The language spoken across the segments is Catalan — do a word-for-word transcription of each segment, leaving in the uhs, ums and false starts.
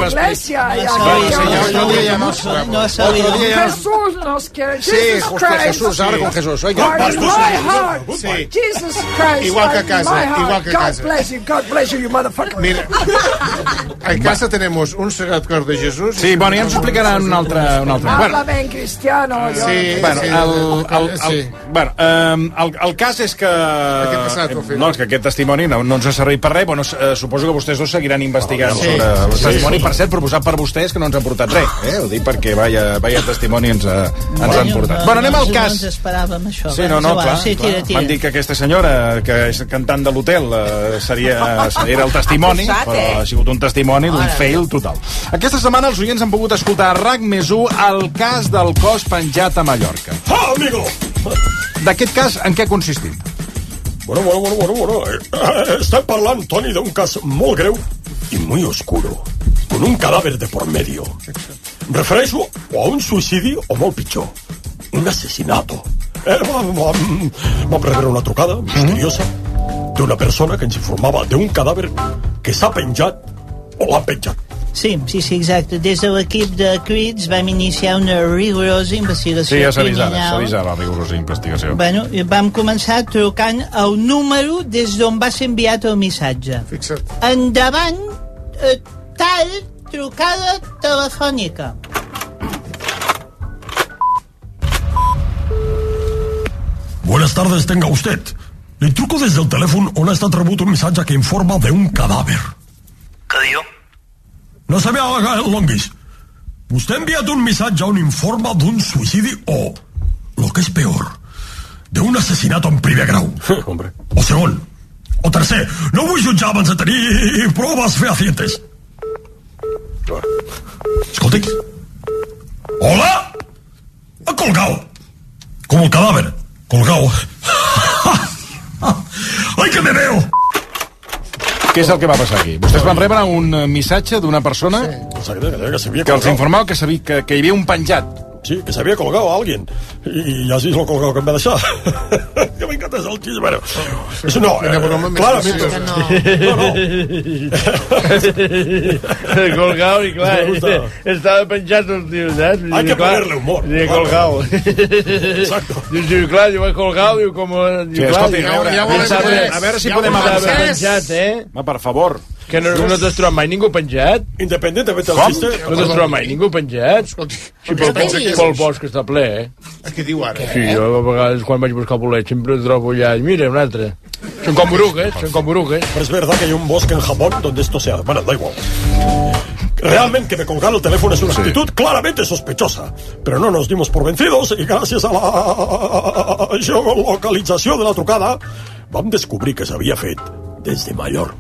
iglesia. No ha sabido. Jesús nos quiere. Sí, Jesús, ahora con Jesús. Oiga, sí. Jesus Christ. Igual que a casa, igual que a casa. God bless you, God bless you, you motherfucker. Mira, en casa tenemos un Sagrat Cor de Jesús. Sí, bueno, ja ens ho explicaran un altre... Un altre. Habla ben cristiano. Sí, bueno, sí, el, el, el, sí. bueno, um, el, el cas és que... Què ha passat, Ofi? No, és que aquest testimoni no, no ens ha servit per res. Bueno, eh, suposo que vostès dos seguiran investigant sí, sobre el sí, testimoni. sí. Per cert, proposat per vostès, que no ens ha portat res. Eh? Ho dic perquè vaya, vaya testimoni ens, ha, ens bueno, han portat. No, bueno, anem no, al cas. No ens esperàvem això. Sí, no, no, clar. Sí, tira, tira. M'han dit que aquesta senyora, que és cantant de l'hotel, eh, seria, era el testimoni, però ha sigut un testimoni d'un fail total. Aquesta setmana els oients han pogut escoltar a RAC més u el cas del cos penjat a Mallorca. Ah, amigo! D'aquest cas, en què ha consistit? Bueno, bueno, bueno, bueno, bueno. Eh, estem parlant, Toni, d'un cas molt greu i muy oscuro, con un cadàver de por medio. Em refereixo o a un suïcidi o molt pitjor, un asesinato. Eh, vam, vam, vam rebre una trucada misteriosa d'una persona que ens informava d'un cadàver que s'ha penjat o l'ha penjat. Sí, sí, sí, exacte. Des de l'equip de Crits vam iniciar una rigorosa investigació Sí, ja criminal. s'avisava, s'avisava la rigorosa investigació. Bueno, vam començar trucant el número des d'on va ser enviat el missatge. Fixa't. Endavant, eh, tal trucada telefònica. Buenas tardes, tenga usted. Le truco desde el teléfono on ha estat rebut un missatge que informa de un cadàver. Què diu? No se me haga el longuis. Vostè ha enviat un missatge on informa d'un suïcidi o, lo que és peor, d'un assassinat en primer grau. Hombre. O segon. O tercer. No vull jutjar abans de tenir proves fehacientes. Escolti. Hola? Ha colgado. Como el cadáver. Colgado. ¡Ay, que me veo! Què és el que va passar aquí? Vostès van rebre un missatge d'una persona Sí. Que, que els informava que, sabia, que, que hi havia un penjat. Sí, que se había colgado a alguien. Y, y así es lo colgado que me ha dejado. Que me encanta ese chiste, pero... Eso no, eh, claramente... No, no. Colgado y claro, estaba penjat el tío, ¿sabes? Hay que ponerle humor. Sí, colgado. Exacto. Diu, clar, diu, colgado, diu, com... Sí, escolti, a veure, ja a, veure, a veure si ja podem veure, avançar. Penjat, eh? Va, per favor. Que no, no t'has trobat mai ningú penjat? Independientemente del Com? chiste... No t'has trobat mai ningú penjat? Sí, pel, pel bosc està ple, eh? Què diu ara? Sí, jo a vegades quan vaig buscar bolet sempre trobo allà, mira, un altre. Són com burugues, són com burugues. Pero es verdad que hay un bosque en Japón donde esto se hace. Bueno, da igual. Realmente que me colgar el teléfono es una Sí. actitud claramente sospechosa. Pero no nos dimos por vencidos y gracias a la geolocalització de la trucada vam descobrir que s'havia fet des de Mallorca.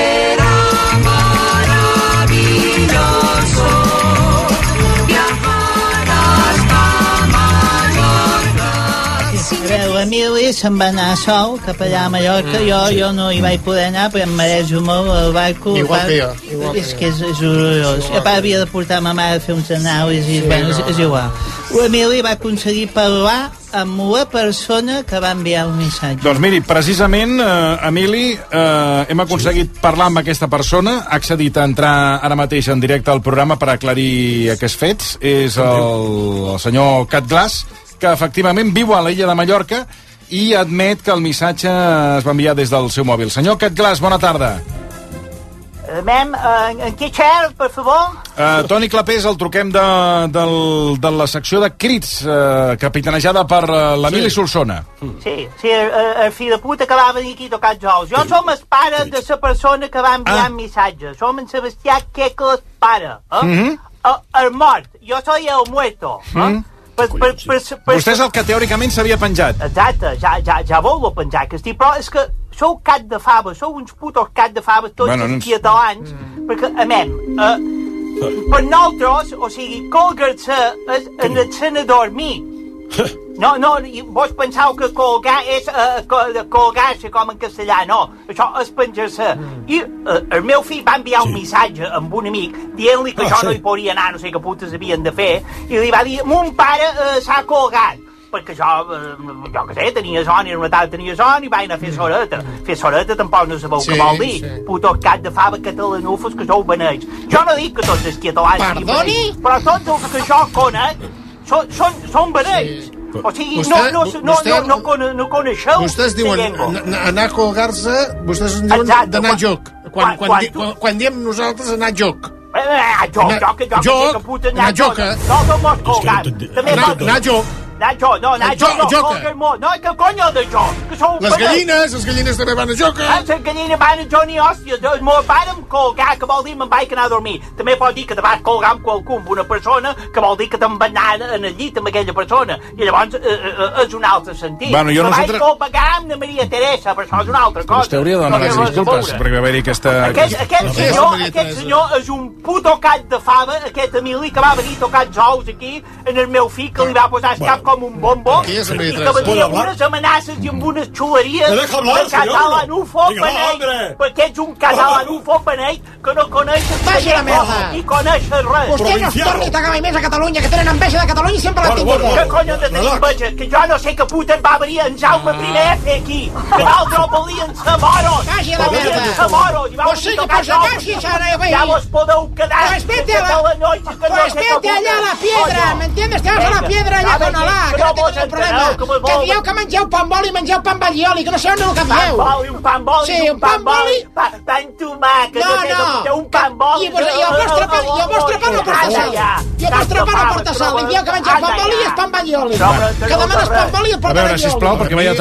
L'Emili se'n va anar sol cap allà a Mallorca. Jo, jo no hi vaig poder anar perquè em marejo molt el barco. Igual que jo, igual que és que és, és horrorós. I a part havia de portar ma mare a fer uns anàlisis. Bueno, és, és igual. L'Emili va aconseguir parlar amb la persona que va enviar el missatge. Doncs miri, precisament, eh, Emili, eh, hem aconseguit parlar amb aquesta persona, ha accedit a entrar ara mateix en directe al programa per aclarir aquests fets. És el, el senyor Cat Glass, que efectivament viu a l'illa de Mallorca i admet que el missatge es va enviar des del seu mòbil. Senyor Cat Glass, bona tarda. Uh, mem, uh, en què xer, per favor? Uh, Toni Clapés, el truquem de, del, de la secció de crits, uh, capitanejada per uh, l'Emili sí. Solsona. Sí, sí, el, el fill de puta que va venir aquí a tocar els ous. Jo som el pare de la persona que va enviar ah. el missatge. Som en Sebastià Quecles pare. Eh? Mm -hmm. el, el mort. Jo soy el muerto. Eh? Mm -hmm. Per, per, per, per, Vostè és el que teòricament s'havia penjat. Exacte, ja, ja, ja vol penjar que estic, però és que sou cat de fava, sou uns putos cat de fava tots bueno, els catalans, mm. perquè, a mem, eh, per nosaltres, o sigui, colgar-se en el senador mi. No, no, vos penseu que colgar és uh, colgar-se com en castellà, no, això és penjar-se. Mm. I uh, el meu fill va enviar sí. un missatge amb un amic dient-li que ah, això sí. no hi podria anar, no sé què putes havien de fer, i li va dir, mon pare uh, s'ha colgat. perquè jo, jo què sé, tenia son, i una tarda tenia son, i vaig anar a fer soreta. Fer soreta tampoc no sabeu què vol dir. Puto cat de fava catalanufos que sou beneits. Jo no dic que tots els catalans siguin beneits, però tots els que jo conec són beneits. O sigui, no, no, no, no, no, no, no coneixeu vostès diuen anar a colgar-se, vostès en diuen d'anar a joc. Quan, quan, quan, quan, quan diem nosaltres anar a joc. Eh, eh, joc, joc, joc, joc, joc, anar a joc, eh? No, no m'ho has colgat. Anar a joc. Anar a joc, no, anar a joc, no, colguem-ho. No, que cony de joc? Les gallines, les gallines també van a joc, eh? Les gallines van a joc ni hòsties. M'ho vàrem colgar, que vol dir me'n vaig anar a dormir. També pot dir que te vas colgar amb qualcú, amb una persona, que vol dir que te'n va anar en el llit amb aquella persona. I llavors és un altre sentit. Bueno, jo nosaltres... vaig colgar amb la Maria Teresa, però això és una altra cosa. Vostè hauria de demanar disculpes, perquè va dir aquesta... Aquest senyor, aquest senyor és un puto cat de fava, aquest Emili, que va venir tocant ous aquí, en el meu fill, que li va posar el cap com un bombo, i que venia amb unes amenaces i amb unes xuleries de catalanufo beneit, perquè ets un catalanufo beneit que no coneixes i coneixes res. Vostè no es torni a cagar més a Catalunya, que tenen enveja de Catalunya i sempre l'han tingut. Què cony de tenir enveja? Que jo no sé que puta va venir en Jaume primer F aquí, que d'altres volien ser moros. Caixi de merda. Ser moros, i va venir a tocar ous. Ja vos podeu quedar. Pues vete allá a la piedra, ¿me entiendes? Te vas a la piedra allá con Alá, que no tens el problema. Que dieu que mengeu pa amb oli i mengeu pa amb allioli, que no sabeu el que dieu. Pa amb oli, un pa amb oli, sí, un pa amb oli. Pa amb tomàquet, no, un pa amb oli. I el vostre pa no porta sal. I el vostre pa no porta sal. I dieu que mengeu pa amb oli i és pa amb allioli. Que demanes pa amb oli i el porta allioli. A veure, sisplau, perquè veia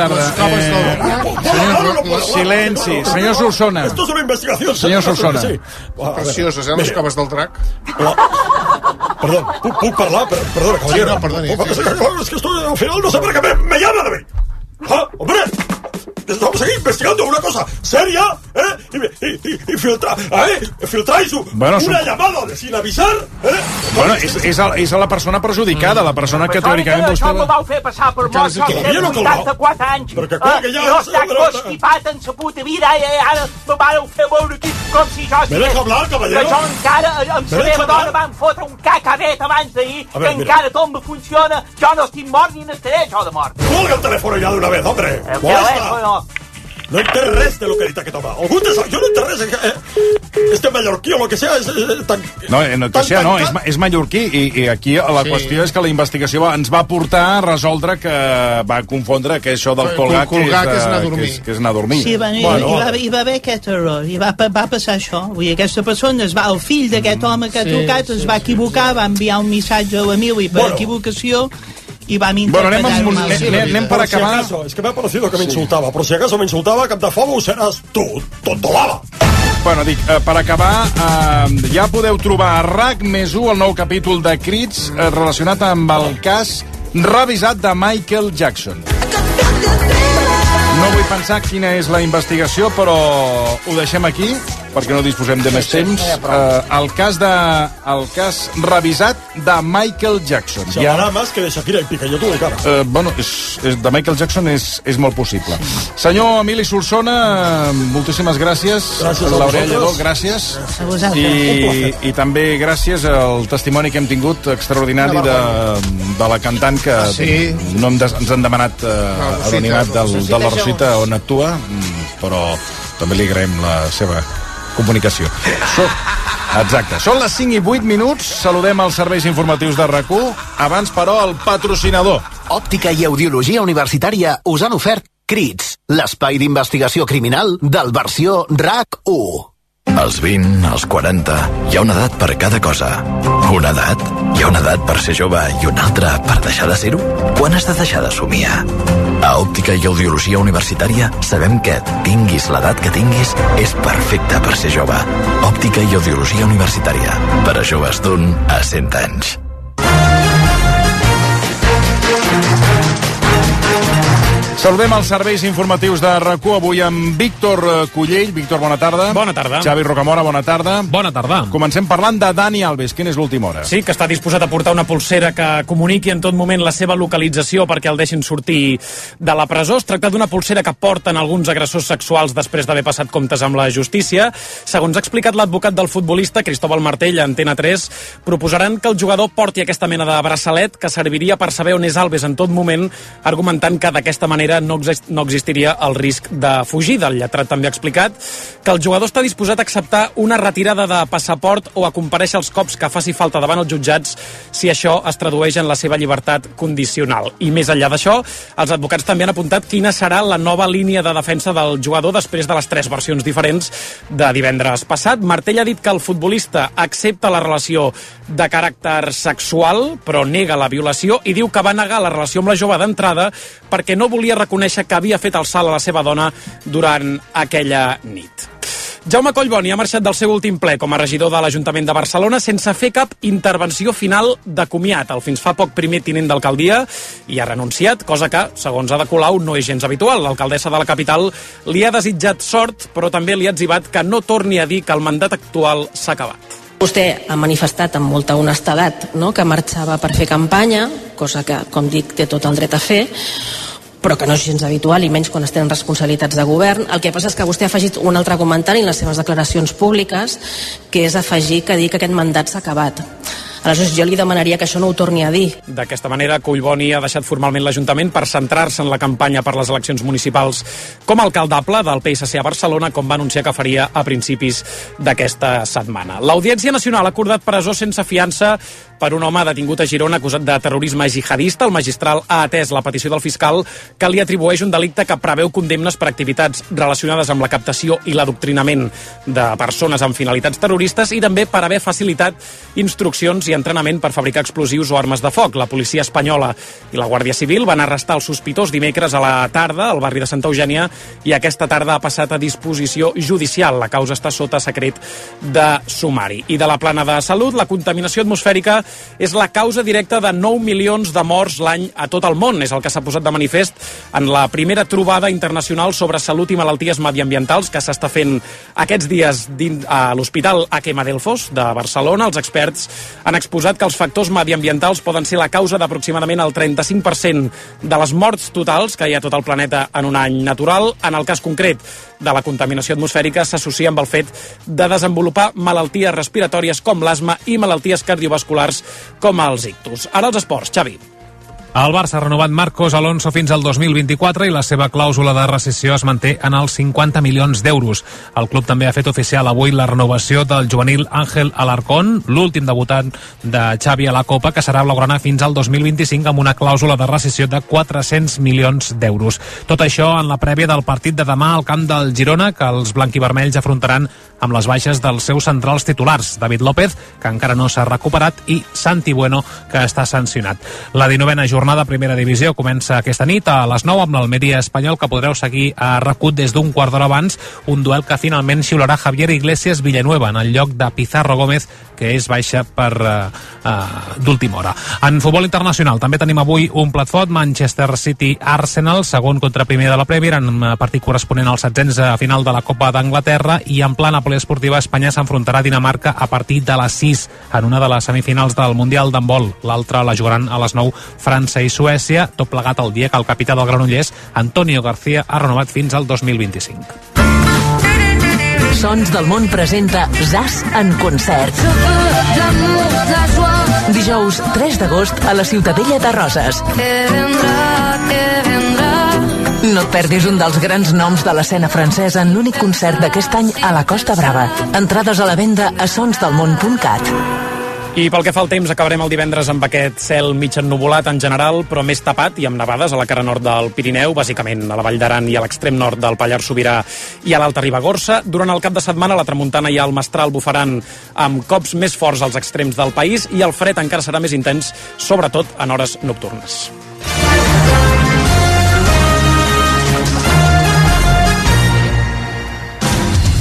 tarda. Silenci. Senyor Solsona. Esto es una investigación. Senyor Solsona. Precioses, eh, les coves del drac. Perdón, ¿puedo hablar? Perdona, caballero. Sí, no, perdoni. Es que estoy, al final no sé para qué me, me llaman a mí. ¡Ah, hombre! Estamos aquí investigando una cosa seria, ¿eh? Y, y, y, y filtra, ¿eh? filtráis un, bueno, una su... llamada de sin avisar, ¿eh? Bueno, és, és, el, és la persona perjudicada, la persona que teòricament vostè... Això m'ho vau fer passar per mort, jo tenia vuitanta-quatre anys. Perquè clar que ja... Jo estic constipat en sa puta vida i ara me vareu fer veure aquí com si jo... Me deja hablar, caballero? Que jo encara, amb sa meva dona vam fotre un cacaret abans d'ahir, que encara tot me funciona, jo no estic mort ni n'estaré jo de mort. Colga el teléfono ya de una vez, hombre. El teléfono... No enterres de lo que ahorita que toma. Algún de yo no enterres eh, este mallorquí o lo que sea. Es, eh, tan, no, no, que sea, no, és, és mallorquí i, i aquí la sí. qüestió és que la investigació ens va portar a resoldre que va confondre que això del colgar, colgar que, és, que, és, anar a dormir. Que, és, que és anar a dormir. Sí, bueno, bueno. Hi, va, hi va haver aquest error, i va, va passar això. Vull dir, aquesta persona, es va, el fill d'aquest home que ha sí, trucat, sí, es va equivocar, sí. va enviar un missatge a l'Emili per bueno. equivocació, y va a bueno, anem, amb, anem, anem, anem per acabar. Si acaso, es que me ha parecido que me insultaba, pero si acaso me insultaba, cap de fogo seràs tu, tontolava. Bueno, dic, eh, per acabar, eh, ja podeu trobar a RAC més u el nou capítol de Crits eh, relacionat amb el cas revisat de Michael Jackson. No vull pensar quina és la investigació, però ho deixem aquí, perquè no disposem de més temps. Uh, el cas de... el cas revisat de Michael Jackson. Se ja... más que de Shakira i Piqué, jo t'ho dic ara. Uh, bueno, és, és, de Michael Jackson és, és molt possible. Senyor Emili Solsona, moltíssimes gràcies. Gràcies a L'Aurea Lledó, gràcies. I, I també gràcies al testimoni que hem tingut extraordinari de, de la cantant que sí. no hem de, ens han demanat uh, anonimat del, de la Rosita on actua, però també li agraïm la seva comunicació. So, exacte. Són les cinc i vuit minuts. Saludem els serveis informatius de RAC u. Abans, però, el patrocinador. Òptica i Audiologia Universitària us han ofert Crits, l'espai d'investigació criminal del versió RAC u. Als vint, als quaranta, hi ha una edat per cada cosa. Una edat? Hi ha una edat per ser jove i una altra per deixar de ser-ho? Quan has de deixar de somiar? A Òptica i Audiologia Universitària sabem que, tinguis l'edat que tinguis, és perfecte per ser jove. Òptica i Audiologia Universitària. Per a joves d'un a cent anys. Saludem els serveis informatius de RAC u avui amb Víctor Cullell. Víctor, bona tarda. Bona tarda. Xavi Rocamora, bona tarda. Bona tarda. Comencem parlant de Dani Alves. Quina és l'última hora? Sí, que està disposat a portar una pulsera que comuniqui en tot moment la seva localització perquè el deixin sortir de la presó. Es tracta d'una pulsera que porten alguns agressors sexuals després d'haver passat comptes amb la justícia. Segons ha explicat l'advocat del futbolista, Cristóbal Martell, a Antena tres, proposaran que el jugador porti aquesta mena de braçalet que serviria per saber on és Alves en tot moment, argumentant que d'aquesta manera no, exist no existiria el risc de fugida. El lletrat també ha explicat que el jugador està disposat a acceptar una retirada de passaport o a comparèixer els cops que faci falta davant els jutjats si això es tradueix en la seva llibertat condicional. I més enllà d'això, els advocats també han apuntat quina serà la nova línia de defensa del jugador després de les tres versions diferents de divendres passat. Martell ha dit que el futbolista accepta la relació de caràcter sexual, però nega la violació i diu que va negar la relació amb la jove d'entrada perquè no volia reconèixer que havia fet el salt a la seva dona durant aquella nit. Jaume Collboni ha marxat del seu últim ple com a regidor de l'Ajuntament de Barcelona sense fer cap intervenció final de comiat. El fins fa poc primer tinent d'alcaldia i ha renunciat, cosa que, segons Ada Colau, no és gens habitual. L'alcaldessa de la capital li ha desitjat sort, però també li ha etzibat que no torni a dir que el mandat actual s'ha acabat. Vostè ha manifestat amb molta honestedat, no?, que marxava per fer campanya, cosa que, com dic, té tot el dret a fer, però que no és gens habitual, i menys quan es tenen responsabilitats de govern. El que passa és que vostè ha afegit un altre comentari en les seves declaracions públiques, que és afegir que dir que aquest mandat s'ha acabat. Aleshores, jo li demanaria que això no ho torni a dir. D'aquesta manera, Collboni ha deixat formalment l'Ajuntament per centrar-se en la campanya per les eleccions municipals com a alcaldable del P S C a Barcelona, com va anunciar que faria a principis d'aquesta setmana. L'Audiència Nacional ha acordat presó sense fiança per un home detingut a Girona acusat de terrorisme jihadista. El magistral ha atès la petició del fiscal que li atribueix un delicte que preveu condemnes per activitats relacionades amb la captació i l'adoctrinament de persones amb finalitats terroristes i també per haver facilitat instruccions i entrenament per fabricar explosius o armes de foc. La policia espanyola i la Guàrdia Civil van arrestar el sospitós dimecres a la tarda al barri de Santa Eugènia i aquesta tarda ha passat a disposició judicial. La causa està sota secret de sumari. I de la plana de salut, la contaminació atmosfèrica és la causa directa de nou milions de morts l'any a tot el món. És el que s'ha posat de manifest en la primera trobada internacional sobre salut i malalties mediambientals que s'està fent aquests dies a l'Hospital H M Delfos de Barcelona. Els experts han exposat que els factors mediambientals poden ser la causa d'aproximadament el trenta-cinc per cent de les morts totals que hi ha a tot el planeta en un any natural. En el cas concret de la contaminació atmosfèrica s'associa amb el fet de desenvolupar malalties respiratòries com l'asma i malalties cardiovasculars com els ictus. Ara els esports, Xavi. El Barça ha renovat Marcos Alonso fins al dos mil vint-i-quatre i la seva clàusula de rescissió es manté en els cinquanta milions d'euros. El club també ha fet oficial avui la renovació del juvenil Ángel Alarcón, l'últim debutant de Xavi a la Copa, que serà blaugrana fins al dos mil vint-i-cinc amb una clàusula de rescissió de quatre-cents milions d'euros. Tot això en la prèvia del partit de demà al camp del Girona, que els blanquivermells afrontaran amb les baixes dels seus centrals titulars, David López, que encara no s'ha recuperat, i Santi Bueno, que està sancionat. La dinovena jornada de Primera Divisió comença aquesta nit a les nou amb l'Almeria Espanyol, que podreu seguir a RAC u des d'un quart d'hora abans, un duel que finalment xiularà Javier Iglesias Villanueva en el lloc de Pizarro Gómez, que és baixa per uh, uh, d'última hora. En futbol internacional també tenim avui un plat fort, Manchester City-Arsenal, segon contra primer de la Premier, en partit corresponent al setzents a final de la Copa d'Anglaterra, i en plana poliesportiva Espanya s'enfrontarà a Dinamarca a partir de les sis en una de les semifinals del Mundial d'handbol. L'altra la jugaran a les nou França i Suècia, tot plegat el dia que el capità del Granollers, Antonio García, ha renovat fins al dos mil vint-i-cinc. Sons del món presenta Zas en concert. Dijous tres d'agost a la Ciutadella de Roses. No et perdis un dels grans noms de l'escena francesa en l'únic concert d'aquest any a la Costa Brava. Entrades a la venda a sons del món punt cat. I pel que fa al temps, acabarem el divendres amb aquest cel mig ennuvolat en general, però més tapat i amb nevades a la cara nord del Pirineu, bàsicament a la Vall d'Aran i a l'extrem nord del Pallars Sobirà i a l'Alta Ribagorça. Durant el cap de setmana, la tramuntana i el mestral bufaran amb cops més forts als extrems del país i el fred encara serà més intens, sobretot en hores nocturnes.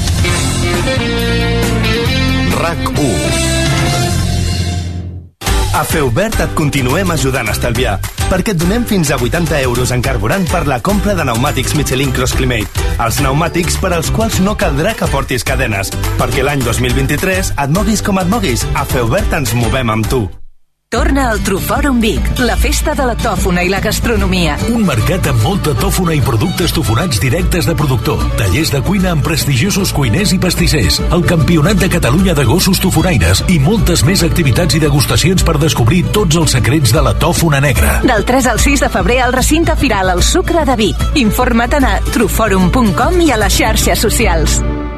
RAC u. A Feubert et continuem ajudant a estalviar, perquè et donem fins a vuitanta euros en carburant per la compra de pneumàtics Michelin Cross Climate. Els pneumàtics per als quals no caldrà que portis cadenes, perquè l'any dos mil vint-i-tres et moguis com et moguis, a Feubert ens movem amb tu. Torna al Trufòrum Vic, la festa de la tòfona i la gastronomia. Un mercat amb molta tòfona i productes tofonats directes de productor, tallers de cuina amb prestigiosos cuiners i pastissers, el Campionat de Catalunya de gossos tofonaires i moltes més activitats i degustacions per descobrir tots els secrets de la tòfona negra. Del tres al sis de febrer al recinte firal El Sucre de Vic. Informa't a trufòrum punt com i a les xarxes socials.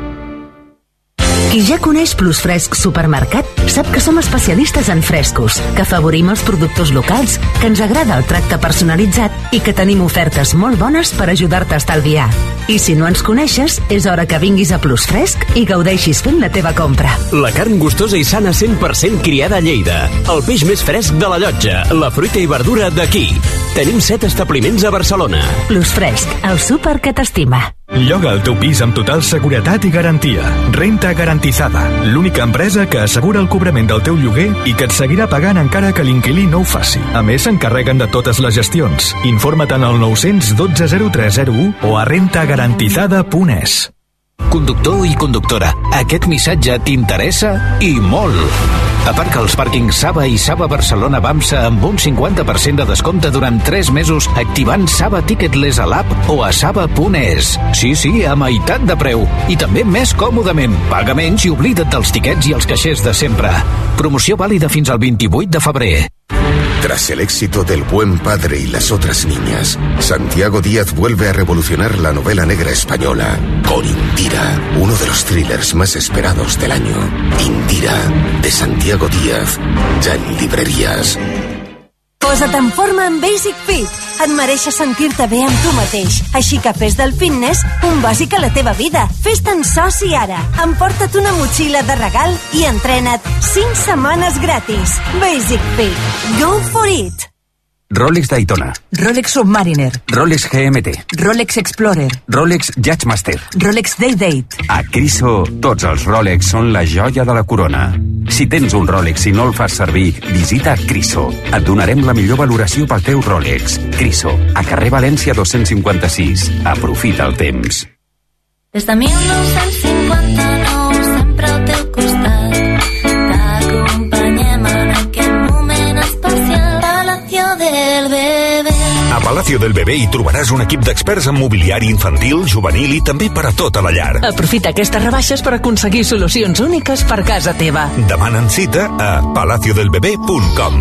Qui ja coneix Plus Fresc Supermercat sap que som especialistes en frescos, que afavorim els productors locals, que ens agrada el tracte personalitzat i que tenim ofertes molt bones per ajudar-te a estalviar. I si no ens coneixes, és hora que vinguis a Plus Fresc i gaudeixis fent la teva compra. La carn gustosa i sana cent per cent criada a Lleida. El peix més fresc de la Llotja. La fruita i verdura d'aquí. Tenim set establiments a Barcelona. Plus Fresc, el súper que t'estima. Lloga el teu pis amb total seguretat i garantia. Renta Garantizada, l'única empresa que assegura el cobrament del teu lloguer i que et seguirà pagant encara que l'inquilí no ho faci. A més, s'encarreguen de totes les gestions. Informa't en el nou dotze zero tres zero u o a renta garantizada punt es. Conductor i conductora, aquest missatge t'interessa i molt. Aparca als pàrquings Saba i Saba Barcelona Bamsa amb un cinquanta per cent de descompte durant tres mesos activant Saba Ticketless a l'app o a saba punt es. Sí, sí, a meitat de preu. I també més còmodament. Paga menys i oblida't dels tiquets i els caixers de sempre. Promoció vàlida fins al vint-i-vuit de febrer. Tras el éxito del Buen Padre y las otras niñas, Santiago Díaz vuelve a revolucionar la novela negra española con Indira, uno de los thrillers más esperados del año. Indira, de Santiago Díaz, ya en librerías. Posa't en forma amb Basic Fit. Et mereixes sentir-te bé amb tu mateix. Així que fes del fitness un bàsic a la teva vida. Fes-te'n soci ara. Emporta't una motxilla de regal i entrena't cinc setmanes gratis. Basic Fit. Go for it! Rolex Daytona, Rolex Submariner, Rolex G M T, Rolex Explorer, Rolex Yachtmaster, Rolex Day-Date. A Criso, tots els Rolex són la joia de la corona. Si tens un Rolex i no el fas servir, visita Criso. Et donarem la millor valoració pel teu Rolex. Criso, a carrer València dos-cents cinquanta-sis. Aprofita el temps. Des de mil nou-cents cinquanta-nou, sempre al teu costat. T'acompanyem en aquest moment especial. Palacio del Bebé. A Palacio del Bebé hi trobaràs un equip d'experts en mobiliari infantil, juvenil i també per a tota la llar. Aprofita aquestes rebaixes per aconseguir solucions úniques per casa teva. Demanen cita a palacio del bebé punt com.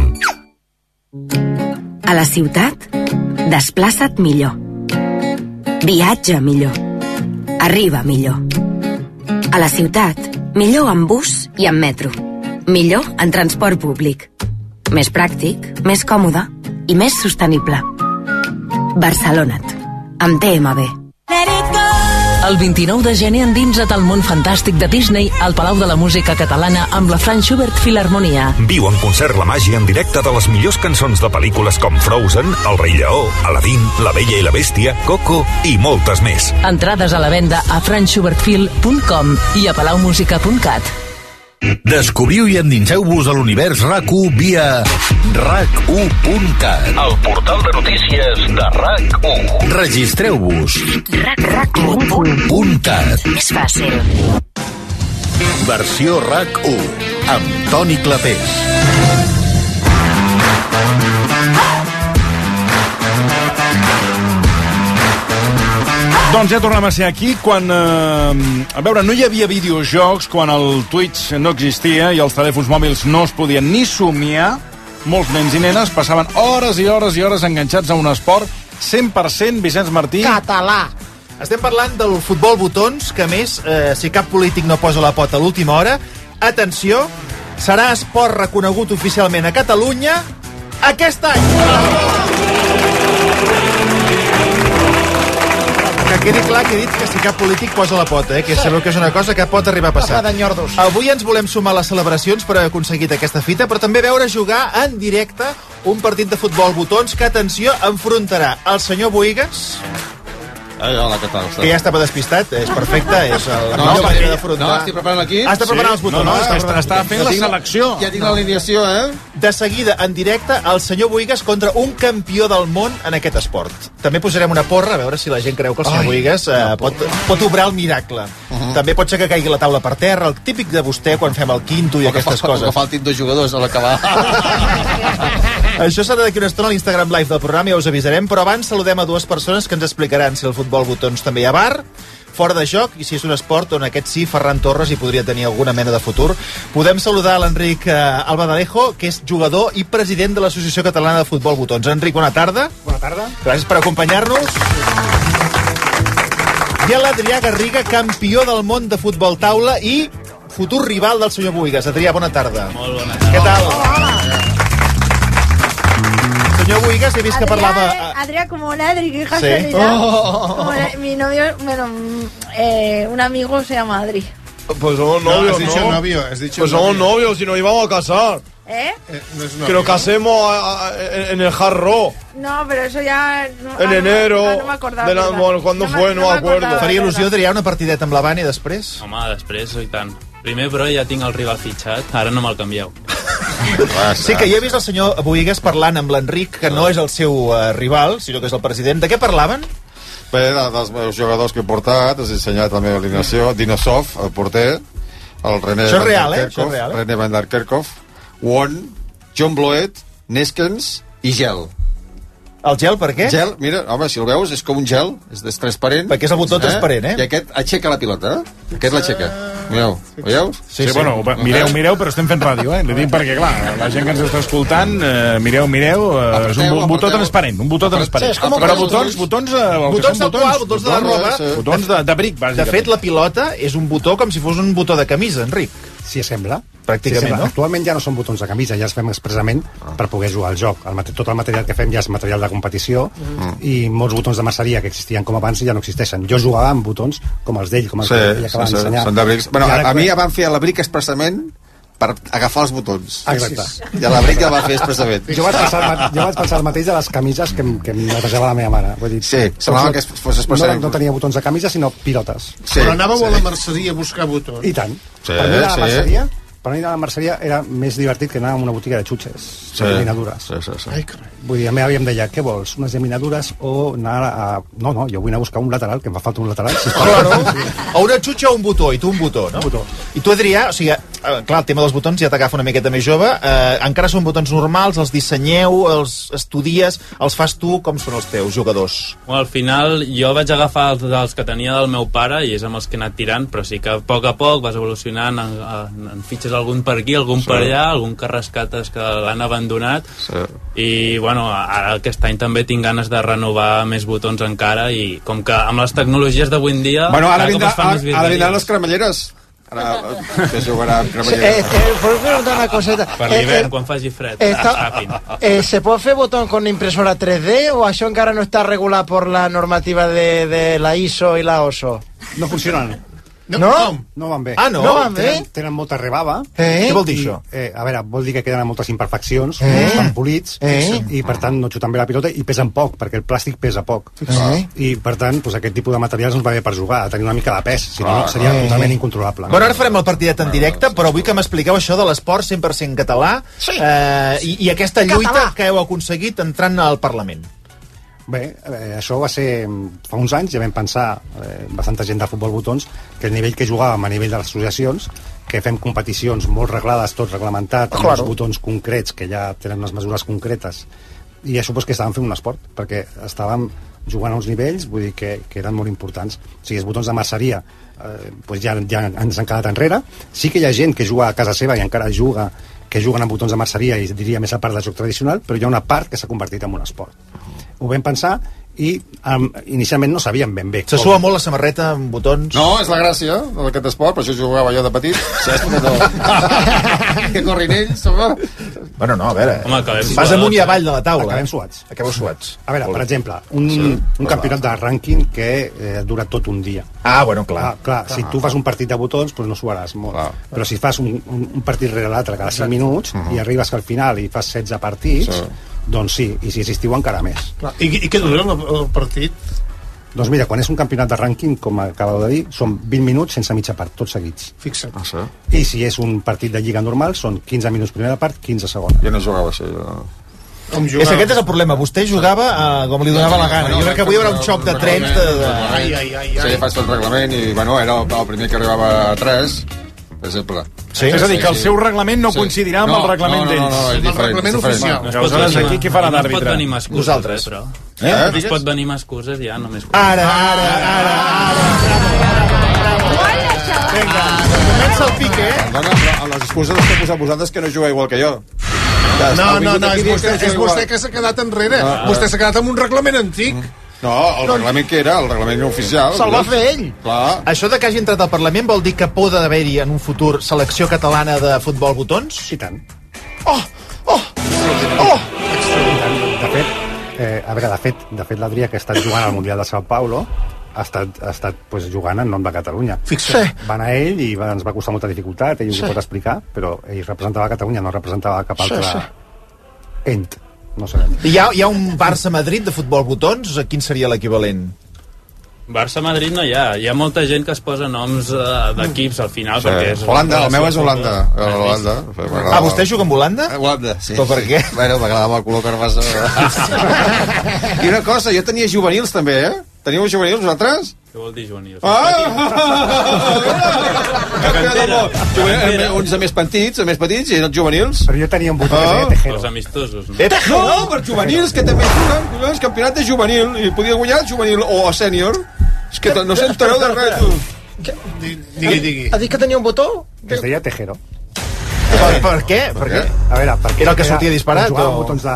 A la ciutat, desplaça't millor. Viatja millor. Arriba millor. A la ciutat, millor en bus i en metro. Millor en transport públic. Més pràctic, més còmode i més sostenible. Barcelona't, amb T M B. El vint-i-nou de gener endinsa't al món fantàstic de Disney al Palau de la Música Catalana amb la Franz Schubert Filharmonia. Viu en concert la màgia en directe de les millors cançons de pel·lícules com Frozen, El rei lleó, Aladdin, La bella i la bèstia, Coco i moltes més. Entrades a la venda a franz schubert film punt com i a palaumusica punt cat. Descobriu i endinseu-vos a l'univers RAC u via rac u punt cat. El portal de notícies de RAC u. Registreu-vos. rac u punt cat. És fàcil. Versió RAC u amb Toni Clapés. Doncs ja tornem a ser aquí quan... Eh, a veure, no hi havia videojocs quan el Twitch no existia i els telèfons mòbils no es podien ni somiar. Molts nens i nenes passaven hores i hores i hores enganxats a un esport cent per cent, Vicenç Martí... català. Estem parlant del futbol botons, que a més, eh, si cap polític no posa la pota a l'última hora, atenció, serà esport reconegut oficialment a Catalunya aquest any. Que quedi clar que he dit que si cap polític posa la pota, eh? Que sabeu que és una cosa que pot arribar a passar. Avui ens volem sumar a les celebracions per haver aconseguit aquesta fita, però també veure jugar en directe un partit de futbol botons que, atenció, enfrontarà el senyor Boigas Hola, què tal? Que ja estava despistat, és perfecte, és el no, no, jo, perquè no, d'afrontar... no, estic preparant l'equip. Has de preparar sí. els botons. No, no, no, està, està fent la selecció. Ja tinc l'alineació, eh? De seguida, en directe, el senyor Bohigas contra un campió del món en aquest esport. També posarem una porra, a veure si la gent creu que el senyor Ai, Bohigas eh, pot, pot obrar el miracle. Uh -huh. També pot ser que caigui la taula per terra, el típic de vostè quan fem el quinto i o aquestes fa, coses. O que faltin dos jugadors a l'acabar. Això serà d'aquí una estona a l'Instagram Live del programa, ja us avisarem, però abans saludem a dues persones que ens explicaran si el futbol botons també hi ha bar, fora de joc, i si és un esport on aquest sí, Ferran Torres, hi podria tenir alguna mena de futur. Podem saludar l'Enric eh, Albadalejo, que és jugador i president de l'Associació Catalana de Futbol Botons. Enric, bona tarda. Bona tarda. Gràcies per acompanyar-nos. I a l'Adrià Garriga, campió del món de futbol taula i futur rival del senyor Bohigas. Adrià, bona tarda. Molt bona tarda. Què tal? Senyor Bohigas, he vist que parlava... Eh, Adrià, como ladri, que hija Sí. casualidad. Oh. Como la- mi novio, bueno, eh, un amigo se llama Adri. Pues somos novios, has dicho ¿no? novio, has dicho pues somos novio. novios y nos íbamos a casar. ¿Eh? No es Que nos casemos a- a- en, en el Hard Rock. No, pero eso ya... No, En ah, enero. No, no me acordaba. de la, ¿verdad? bueno, ¿cuándo No fue? me- No no me me acuerdo. acordaba. Faria il·lusió, Adrià, una partideta amb la Vani després? Home, després, i tant. Primer, però, ja tinc el rival fitxat. Ara no me'l canvieu. Sí, que ja he vist el senyor Bohigas parlant amb l'Enric, que no és el seu uh, rival, sinó que és el president. De què parlaven? Bé, de, dels meus jugadors que he portat, has ensenyat la meva alineació. Dinosov, el porter, el René Això és van real, der eh? Això és Kerkhoff, real, eh? René van der Kerkhoff, Won, John Bloet, Neskens i Gel. El gel, per què? Gel, mira, home, si el veus, és com un gel, és, és transparent. Perquè és el botó transparent, eh? I aquest aixeca la pilota, eh? Aquest l'aixeca. Mireu, veieu? Sí, sí, bueno, mireu, mireu, però estem fent ràdio, eh? Li dic perquè, clar, la gent que ens està escoltant, eh, mireu, mireu, eh, és un bu- botó transparent, un botó transparent. Sí, és com Però un- botons, botons, eh, el que Botons són del qual, botons de la roba. Botons de, de bric, De bàsicament. fet, la pilota és un botó com si fos un botó de camisa, Enric. Si sembla. Pràcticament, sí, sembla. no? Actualment ja no són botons de camisa, ja els fem expressament ah. per poder jugar al joc. El, mate- tot el material que fem ja és material de competició Mm. i molts botons de merceria que existien com abans ja no existeixen. Jo jugava amb botons com els d'ell, com els Sí, que ell sí, acaba sí, d'ensenyar. són de brics. Bueno, I a, ara- a mi ja van fer la bric expressament per agafar els botons. Exacte. I a la bric ja la va fer expressament. Jo vaig, pensar, el ma- jo vaig pensar el mateix de les camises que, em- que em netejava la meva mare. Vull dir, Sí, semblava que es- fos expressament. No, no tenia botons de camisa, sinó pilotes. Sí, Però anàveu sí. a la merceria a buscar botons? I tant. Sí, per mi anar a sí. la merceria, per mi anar a la merceria era més divertit que anar a una botiga de xutxes, Sí. geminadures. Sí, sí, sí. Ai, carai. Vull dir, a mi em deia, què vols, unes geminadures o anar a... No, no, jo vull anar a buscar un lateral, que em fa falta un lateral. Si Claro. O una xutxa o un botó, i tu un botó, no? Un botó. I tu, Adrià, o sigui, eh, clar, el tema dels botons ja t'agafa una miqueta més jove, eh, encara són botons normals, els dissenyeu, els estudies, els fas tu, com són els teus jugadors? Bueno, al final, jo vaig agafar els, dels que tenia del meu pare i és amb els que he anat tirant, però sí que a poc a poc vas evolucionant, en, en, en fitxes algun per aquí, algun Sí. per allà, algun que rescates que l'han abandonat, Sí. i bueno, ara aquest any també tinc ganes de renovar més botons encara, i com que amb les tecnologies d'avui en dia... Bueno, ara, cada cop vindrà, es fan ara, més ara virguerías. vindran les cremalleres. Ara, que jugarà amb Eh, cremalleres. eh, ¿puedo preguntar una coseta? Per Eh, l'hivern, eh, quan faci fred, esta- es tapin. eh, ¿Se puede hacer botón con impresora tres D o això encara no està regulat por la normativa de, de la I S O i la O S O? No funcionen. No? No? No van bé. Ah, no? No van bé? Tenen, tenen molta rebava. Eh? Què vol dir I, això? Eh, a veure, vol dir que queden moltes imperfeccions, Eh? no estan polits, Eh? i per tant no xuten bé la pilota i pesen poc, perquè el plàstic pesa poc. Eh? I per tant, doncs, aquest tipus de materials ens va bé per jugar, a tenir una mica de pes, si no, Ah, no seria eh. totalment incontrolable. Bueno, ara farem el partidet en directe, però vull que m'expliqueu això de l'esport cent per cent català Sí. eh, i, i aquesta lluita Català. que heu aconseguit entrant al Parlament. Bé, eh, això va ser fa uns anys, ja vam pensar eh, bastanta gent de futbol botons que el nivell que jugàvem a nivell de les associacions, que fem competicions molt reglades, tot reglamentat, amb Claro. uns botons concrets que ja tenen unes mesures concretes, i això pues, que estàvem fent un esport, perquè estàvem jugant a uns nivells, vull dir que, que eren molt importants. O sigui, els botons de merceria eh, pues ja, ja ens han quedat enrere. Sí que hi ha gent que juga a casa seva i encara juga, que juguen amb botons de merceria i diria més a part del joc tradicional, però hi ha una part que s'ha convertit en un esport. Ho vam pensar i um, inicialment no sabíem ben bé Se com. sua molt la samarreta amb botons. No, és la gràcia d'aquest esport, per això jugava jo de petit. Saps? Que corrin ells, home. Bueno, no, a veure, Home, acabem vas suats, amunt i eh? avall de la taula. Acabem eh? suats. Acabeu suats. A veure, per exemple, un, Sí, un campionat de rànquing que eh, dura tot un dia. Ah, bueno, clar. Ah, clar, si tu fas un partit de botons, doncs no suaràs molt. Clar. Però si fas un, un, un partit rere l'altre cada cinc minuts Mhm. i arribes que al final i fas setze partits, Sí. doncs sí, i si assistiu encara més. Clar. I, i què dura el, el partit? Doncs mira, quan és un campionat de rànquing, com acabeu de dir, són vint minuts sense mitja part, tots seguits. Fixa't. Ah, sí? I si és un partit de lliga normal, són quinze minuts primera part, quinze segona. Jo no jugava així, jo... És aquest és el problema, vostè jugava uh, com li donava la gana. Jo crec que avui hi haurà un xoc de trens de... de... Ai, ai, ai, ai. Sí, faig tot el reglament i, bueno, era el primer que arribava a tres, per exemple. Sí? És a dir, que el seu reglament no sí. coincidirà amb no, el reglament no, no, d'ells. no, no, amb el reglament oficial. No Aleshores, aquí qui farà d'àrbitre? No es pot venir amb excuses, Nosaltres. però... Eh? eh? No es pot venir amb excuses, ja, només... Ara, ara, ara, ara. Vinga, comença el pique, eh? Dona, però les excuses les que posat vosaltres que no jugueu igual que jo. No, no, no, és vostè, és vostè que s'ha quedat enrere. No, vostè s'ha quedat amb un reglament antic. No, el reglament que era, el reglament oficial. Se'l va fer ell. Clar. Això de que hagi entrat al Parlament vol dir que pot haver-hi en un futur selecció catalana de futbol botons? I tant. Oh! Oh! Oh! De fet, eh, a veure, de fet, de fet l'Adrià, que ha estat jugant al Mundial de Sao Paulo, ha estat, ha estat pues, jugant en nom de Catalunya. Fixa. Va anar ell i va, ens va costar molta dificultat, ell sí. ho pot explicar, però ell representava Catalunya, no representava cap altre sí, sí. ent. No sabem. Hi ha, hi ha un Barça-Madrid de futbol botons? Quin seria l'equivalent? Barça-Madrid no hi ha. Hi ha molta gent que es posa noms uh, d'equips al final. Sí. Perquè és Holanda, el meu és Holanda. Holanda. Ah, vostè juga amb Holanda? Holanda, sí. Però per què? Bueno, m'agradava el color carabassa. I una cosa, jo tenia juvenils també, eh? Teníeu juvenils vosaltres? Què vol dir juvenils? Uns de més petits, de més petits, i els juvenils. Però jo tenia un botó que deia Tejero. Els amistosos, no? No, per juvenils, que també juguen, collons, campionat de juvenil, i podia guanyar el juvenil o el sènior. És que no s'entereu de res, tu. Digui, digui. Ha dit que tenia un botó? Que es deia Tejero. Per, per què? Per què? A veure, perquè era el que sortia disparat? Jugava o... botons de...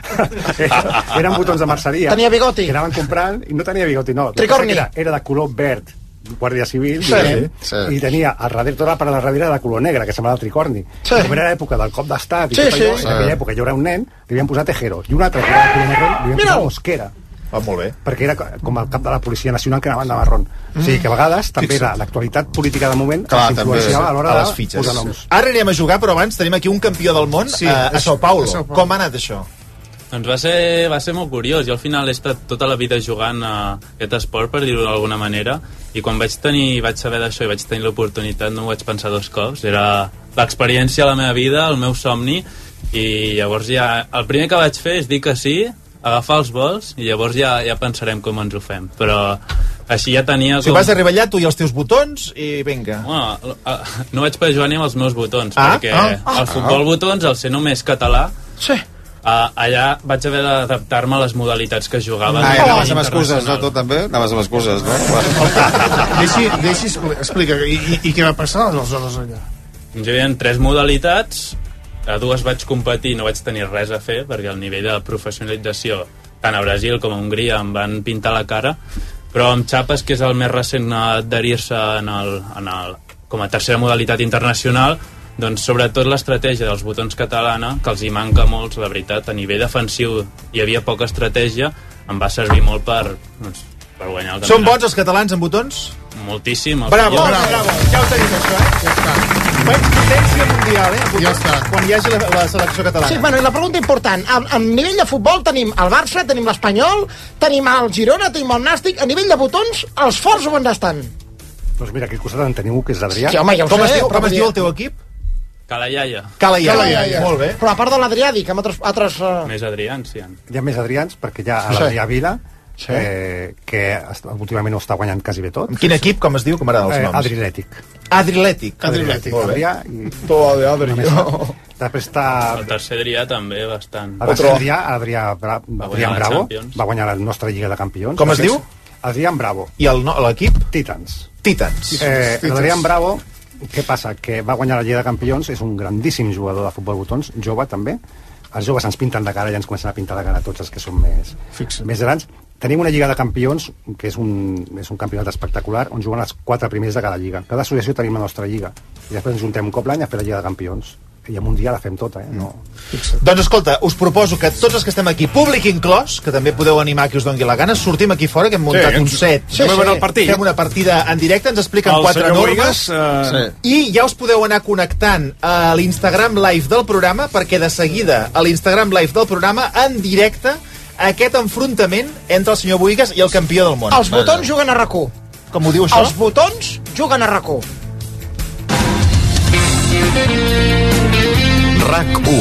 eren botons de merceria. Tenia bigoti. Que anaven comprant i no tenia bigoti, no. Tricorni. Era, era de color verd, guàrdia civil, sí. diguem, Sí. i tenia al darrere, tota la part de darrere era de color negre, que semblava el tricorni. Sí. Com era l'època del cop d'estat i Sí, tot sí. allò, en aquella època jo era un nen, li havien posat Tejero. I un altre, que era de color negre, li havien posat Mosquera. Ah, molt bé. Perquè era com el cap de la Policia Nacional, que anaven de marrón. Mm. O sigui que a vegades també era l'actualitat política del moment Clar, influenciava a l'hora a de les fitxes. posar noms. Ara anirem a jugar, però abans tenim aquí un campió del món Sí, a, a Sao Paulo. a Sao Paulo. Com ha anat això? Doncs va ser, va ser molt curiós. Jo al final he estat tota la vida jugant a aquest esport, per dir-ho d'alguna manera, i quan vaig tenir, vaig saber d'això i vaig tenir l'oportunitat, no ho vaig pensar dos cops. Era l'experiència de la meva vida, el meu somni, i llavors ja... El primer que vaig fer és dir que sí, agafar els vols, i llavors ja, ja pensarem com ens ho fem. Però així ja tenia... Com... Si vas arribar allà, tu i els teus botons, i vinga. Bueno, no vaig poder jugar ni amb els meus botons, ah, perquè ah, ah, el futbol ah. botons, al ser només català, sí. Uh, allà vaig haver d'adaptar-me a les modalitats que jugaven. Ah, anaves amb excuses, no? Tu també? Anaves amb excuses, no? deixi, deixi, explica, i, i, i què va passar aleshores allà? Hi havia tres modalitats, a dues vaig competir, no vaig tenir res a fer, perquè el nivell de professionalització, tant a Brasil com a Hongria, em van pintar la cara, però amb xapes, que és el més recent a adherir-se en el, en el, com a tercera modalitat internacional, doncs sobretot l'estratègia dels botons catalana, que els hi manca molt, la veritat, a nivell defensiu hi havia poca estratègia, em va servir molt per, doncs, per guanyar el campionat. Són bons els catalans en botons? Moltíssim. Bravo, bravo, bravo, ja ho tenim això, eh? Ja està. Faig potència mundial, eh? Ja està. Quan hi hagi la, la selecció catalana. Sí, bueno, i la pregunta important, a, a nivell de futbol tenim el Barça, tenim l'Espanyol, tenim el Girona, tenim el Nàstic, a nivell de botons, els forts on estan? Doncs mira, aquí al costat en teniu un que és Adrià. Sí, home, ja ho com sé. Es diu, com es diu el teu equip? Cala Iaia. Cala Iaia. Cala Iaia. Molt bé. Però a part de l'Adrià, dic, amb altres... altres uh... Més Adrians, sí. Hi ha més Adrians, perquè hi ha l'Adrià sí. Vila, sí. eh, que últimament ho està guanyant quasi bé tot. Quin equip, com es diu, com m'agrada els noms? Eh, Adrilètic. Adrilètic. Adrilètic. Adrià i... Todo de Adrià. Després està... El tercer Adrià també, bastant. El tercer Adrià, Adrià, Bra... Adrià Bravo, Champions. va guanyar la nostra Lliga de Campions. Com es diu? Adrià Bravo. I l'equip? Titans. Titans. Eh, Adrià Bravo... Què passa? Que va guanyar la Lliga de Campions, és un grandíssim jugador de futbol botons, jove també. Els joves ens pinten de cara, ja ens comencen a pintar de cara tots els que són més, més grans. Tenim una Lliga de Campions, que és un, és un campionat espectacular, on juguen els quatre primers de cada lliga. Cada associació tenim la nostra lliga. I després ens juntem un cop l'any a fer la Lliga de Campions. I en un dia la fem tota, eh? No. Doncs escolta, us proposo que tots els que estem aquí, públic inclòs, que també podeu animar qui us doni la gana, sortim aquí fora, que hem muntat sí, un set. Sí, sí. El partit. Fem una partida en directe, ens expliquen el quatre normes. Boigas, uh... sí. I ja us podeu anar connectant a l'Instagram Live del programa, perquè de seguida, a l'Instagram Live del programa, en directe, aquest enfrontament entre el senyor Boigas i el campió del món. Els botons juguen a RAC u. Com ho diu això? Els botons juguen a RAC u. RAC u.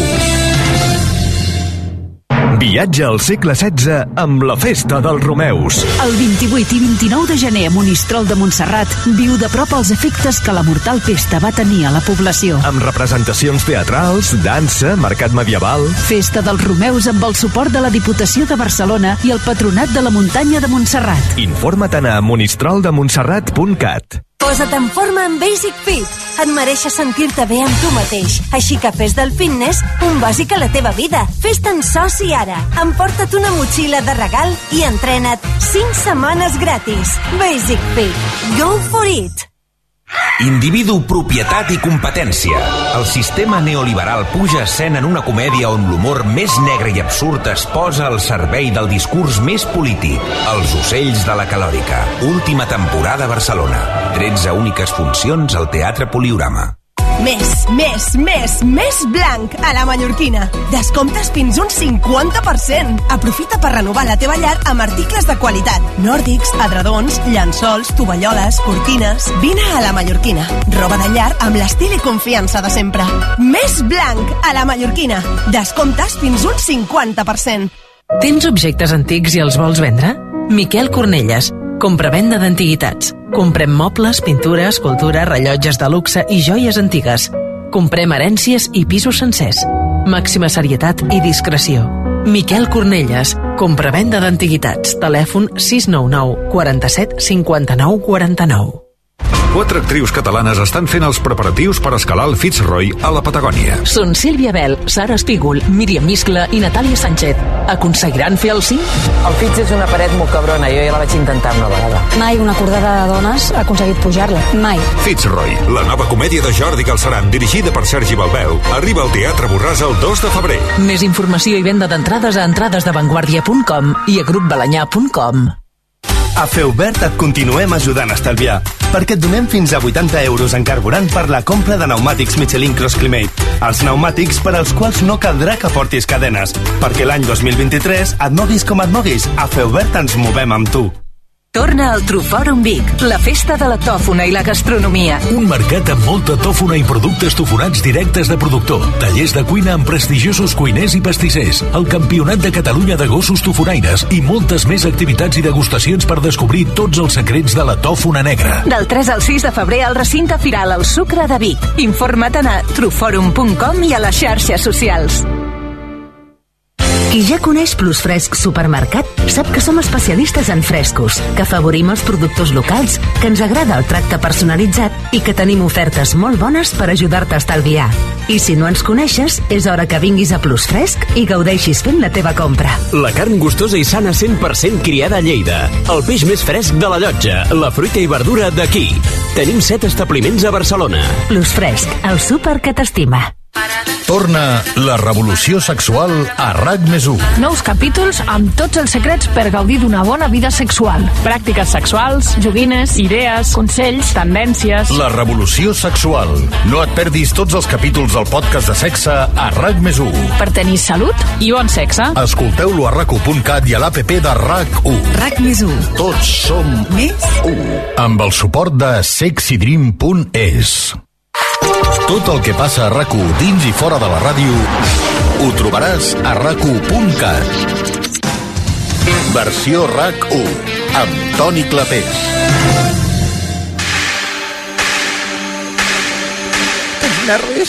Viatge al segle setze amb la Festa dels Romeus. El vint-i-vuit i vint-i-nou de gener a Monistrol de Montserrat viu de prop els efectes que la mortal pesta va tenir a la població. Amb representacions teatrals, dansa, mercat medieval... Festa dels Romeus amb el suport de la Diputació de Barcelona i el Patronat de la Muntanya de Montserrat. Informa't a monistrol de montserrat punt cat. Posa't en forma amb Basic Fit. Et mereixes sentir-te bé amb tu mateix. Així que fes del fitness un bàsic a la teva vida. Fes-te'n soci ara. Emporta't una motxilla de regal i entrena't cinc setmanes gratis. Basic Fit. Go for it! Individu, propietat i competència. El sistema neoliberal puja a escena en una comèdia on l'humor més negre i absurd es posa al servei del discurs més polític. Els ocells de la calòrica. Última temporada a Barcelona. tretze úniques funcions al Teatre Poliorama. Més, més, més, més blanc a la Mallorquina. Descomptes fins un cinquanta per cent. Aprofita per renovar la teva llar amb articles de qualitat. Nòrdics, edredons, llençols, tovalloles, cortines... Vine a la Mallorquina. Roba de llar amb l'estil i confiança de sempre. Més blanc a la Mallorquina. Descomptes fins un cinquanta per cent. Tens objectes antics i els vols vendre? Miquel Cornelles. Compra-venda d'antiguitats. Comprem mobles, pintura, escultura, rellotges de luxe i joies antigues. Comprem herències i pisos sencers. Màxima serietat i discreció. Miquel Cornelles. Compra-venda d'antiguitats. Telèfon sis nou nou, quaranta-set, cinquanta-nou, quaranta-nou. Quatre actrius catalanes estan fent els preparatius per escalar el Fitzroy a la Patagònia. Són Sílvia Bel, Sara Espígol, Míriam Miscla i Natàlia Sánchez. Aconseguiran fer el cim? El Fitz és una paret molt cabrona, jo ja la vaig intentar una vegada. Mai una cordada de dones ha aconseguit pujar-la. Mai. Fitzroy, la nova comèdia de Jordi Galceran, dirigida per Sergi Balbel, arriba al Teatre Borràs el dos de febrer. Més informació i venda d'entrades a entradesdevanguardia punt com i a grup balanyà punt com. A Feubert et continuem ajudant a estalviar, perquè et donem fins a vuitanta euros en carburant per la compra de pneumàtics Michelin Cross Climate. Els pneumàtics per als quals no caldrà que portis cadenes, perquè l'any dos mil vint-i-tres et moguis com et moguis, a Feubert ens movem amb tu. Torna al Trufòrum Vic, la festa de la tòfona i la gastronomia. Un mercat amb molta tòfona i productes tofonats directes de productor, tallers de cuina amb prestigiosos cuiners i pastissers, el Campionat de Catalunya de gossos tofonaires i moltes més activitats i degustacions per descobrir tots els secrets de la tòfona negra. Del tres al sis de febrer al recinte firal El Sucre de Vic. Informa't a trufòrum punt com i a les xarxes socials. Qui ja coneix Plus Fresc Supermercat sap que som especialistes en frescos, que afavorim els productors locals, que ens agrada el tracte personalitzat i que tenim ofertes molt bones per ajudar-te a estalviar. I si no ens coneixes, és hora que vinguis a Plus Fresc i gaudeixis fent la teva compra. La carn gustosa i sana cent per cent criada a Lleida. El peix més fresc de la Llotja. La fruita i verdura d'aquí. Tenim set establiments a Barcelona. Plus Fresc, el súper que t'estima. Torna la revolució sexual a RAC més u. Nous capítols amb tots els secrets per gaudir d'una bona vida sexual. Pràctiques sexuals, joguines, idees, consells, tendències... La revolució sexual. No et perdis tots els capítols del podcast de sexe a RAC més u. Per tenir salut i bon sexe. Escolteu-lo a rac u punt cat i a l'app de RAC u. RAC més u. Tots som més u. Amb el suport de sexydream punt es. Tot el que passa a RAC u dins i fora de la ràdio ho trobaràs a rac u punt cat. Versió RAC u amb Toni Clapés. Tens nervis?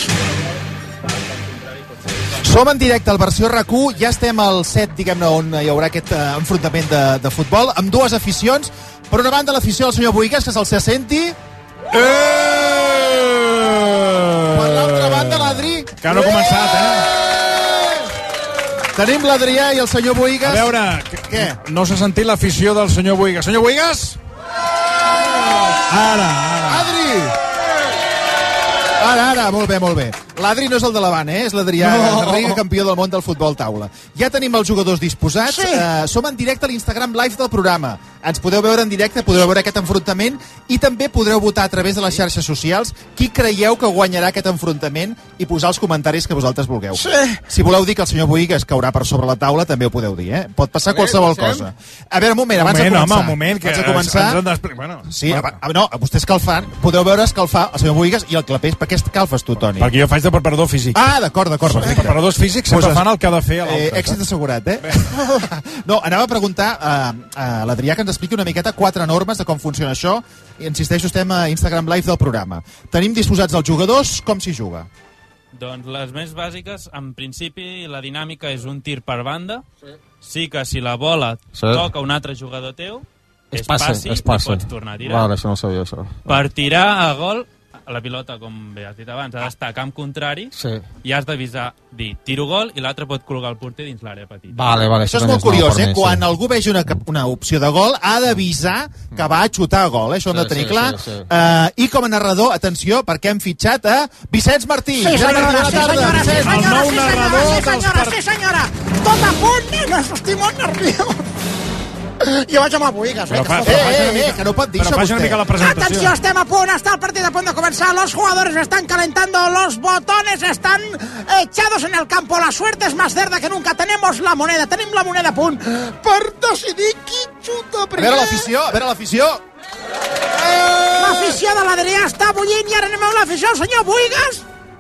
Som en directe al versió RAC u, ja estem al set, diguem-ne, on hi haurà aquest uh, enfrontament de, de futbol, amb dues aficions. Per una banda, l'afició del senyor Boigas, que se'l senti. Eh! Per l'altra banda, l'Adri. Que no ha començat, eh? Tenim l'Adrià i el senyor Boigas. A veure, què? No s'ha sentit l'afició del senyor Boigas. Senyor Boigas? Ara, ara. Adri! Ara, ara, molt bé, molt bé. L'Adri no és el de l'Havana, eh? És l'Adrià no. Garriga, campió del món del futbol taula. Ja tenim els jugadors disposats. Sí. Uh, som en directe a l'Instagram Live del programa. Ens podeu veure en directe, podreu veure aquest enfrontament i també podreu votar a través de les xarxes socials qui creieu que guanyarà aquest enfrontament i posar els comentaris que vosaltres vulgueu. Sí. Si voleu dir que el senyor Boigues caurà per sobre la taula, també ho podeu dir, eh? Pot passar qualsevol cosa. A veure, un moment, abans moment, de començar. Home, un moment, que abans de començar, ens han d'explicar. Bueno, sí, a, no, vostè escalfant, podeu veure escalfar el senyor Boigues i el clapés. Per què escalfes tu, Toni? Perquè jo faig de preparador físic. Ah, d'acord, d'acord. Els preparadors físics sempre pues, fan el que ha de fer a l'altre. Eh, èxit assegurat, eh? No, anava a preguntar a, a l'Adrià que ens expliqui una miqueta quatre normes de com funciona això. I insisteixo, estem a Instagram Live del programa. Tenim disposats els jugadors, com s'hi juga? Doncs les més bàsiques, en principi la dinàmica és un tir per banda. Sí que si la bola sí. toca un altre jugador teu, es és passa, passi es passa. i pots tornar a tirar. Vale, això no ho sabia, això. Per tirar a gol, la pilota, com bé has dit abans, ha d'estar a camp contrari sí. i has d'avisar, dir, tiro gol, i l'altre pot col·locar el porter dins l'àrea petita. Vale, vale, això és molt curiós, eh? Quan sí. algú vegi una, una opció de gol, ha d'avisar que va a xutar a gol, eh? Això ho hem de tenir sí, clar. Sí, sí. Uh, I com a narrador, atenció, perquè hem fitxat a Vicenç Martí. Sí, senyora, sí, senyora, sí, senyora, el nou sí, narrador sí, senyora, sí, senyora. Tot a punt, nenes, estic molt nerviós. Jo vaig amb el Boigues, eh? Fa, eh, eh, eh, que no pot dir això vostè. Atenció, estem a punt, està el partit a punt de comenzar. Los jugadores están calentando, los botones están echados en el campo. La suerte es más cerda que nunca. Tenemos la moneda, tenim la moneda a punt per decidir qui xuta primer. A veure l'afició, a veure l'afició. Eh! L'afició de l'Adrià està bullint i ara anem amb l'afició del senyor Boigues.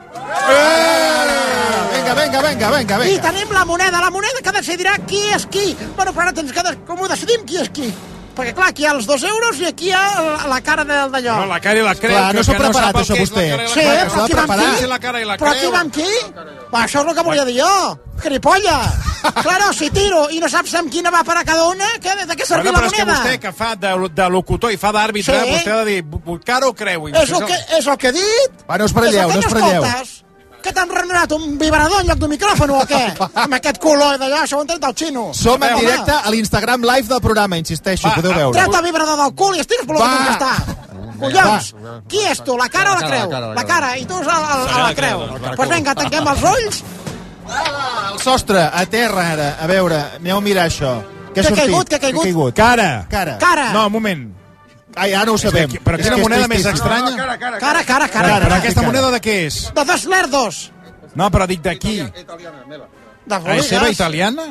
Eh! Vinga, vinga, vinga, vinga, vinga. I tenim la moneda, la moneda que decidirà qui és qui. Bueno, però ara tens que... Com ho decidim qui és qui? Perquè, clar, aquí hi ha els dos euros i aquí hi ha la cara del d'allò. No, la cara i la creu. Clar, no s'ha preparat, no això, vostè. Sí, però aquí vam qui? La cara i la però aquí vam qui? Va, això és el que volia dir jo. Cripolla. Claro, si tiro i no saps amb quina va per a cada una, que, de què servir bueno, la moneda? Però és que vostè, que fa de, de locutor i fa d'àrbitre, sí. vostè ha de dir cara o creu. És el, que, és el que he dit. Va, no us parelleu, no us parelleu. Que t'han renovat un vibrador en lloc d'un micròfon o què? Amb aquest color d'allò, això ho han tret del xino. Som en directe a l'Instagram Live del programa, insisteixo, va, podeu veure. Tret el vibrador del cul i estires per l'últim que està. Collons, qui és tu, la cara o la creu? La cara, i tu és la creu. Doncs vinga, tanquem els ulls. El sostre, a terra ara, a veure, aneu a mirar això. Què ha sortit? Què ha caigut? Cara. Cara. No, un moment. Ah, ja no ho sabem. Que, però quina moneda més estranya? No, cara, cara, cara. cara, cara, Però aquesta moneda de què és? De dos lerdos. No, però dic d'aquí. De és seva italiana?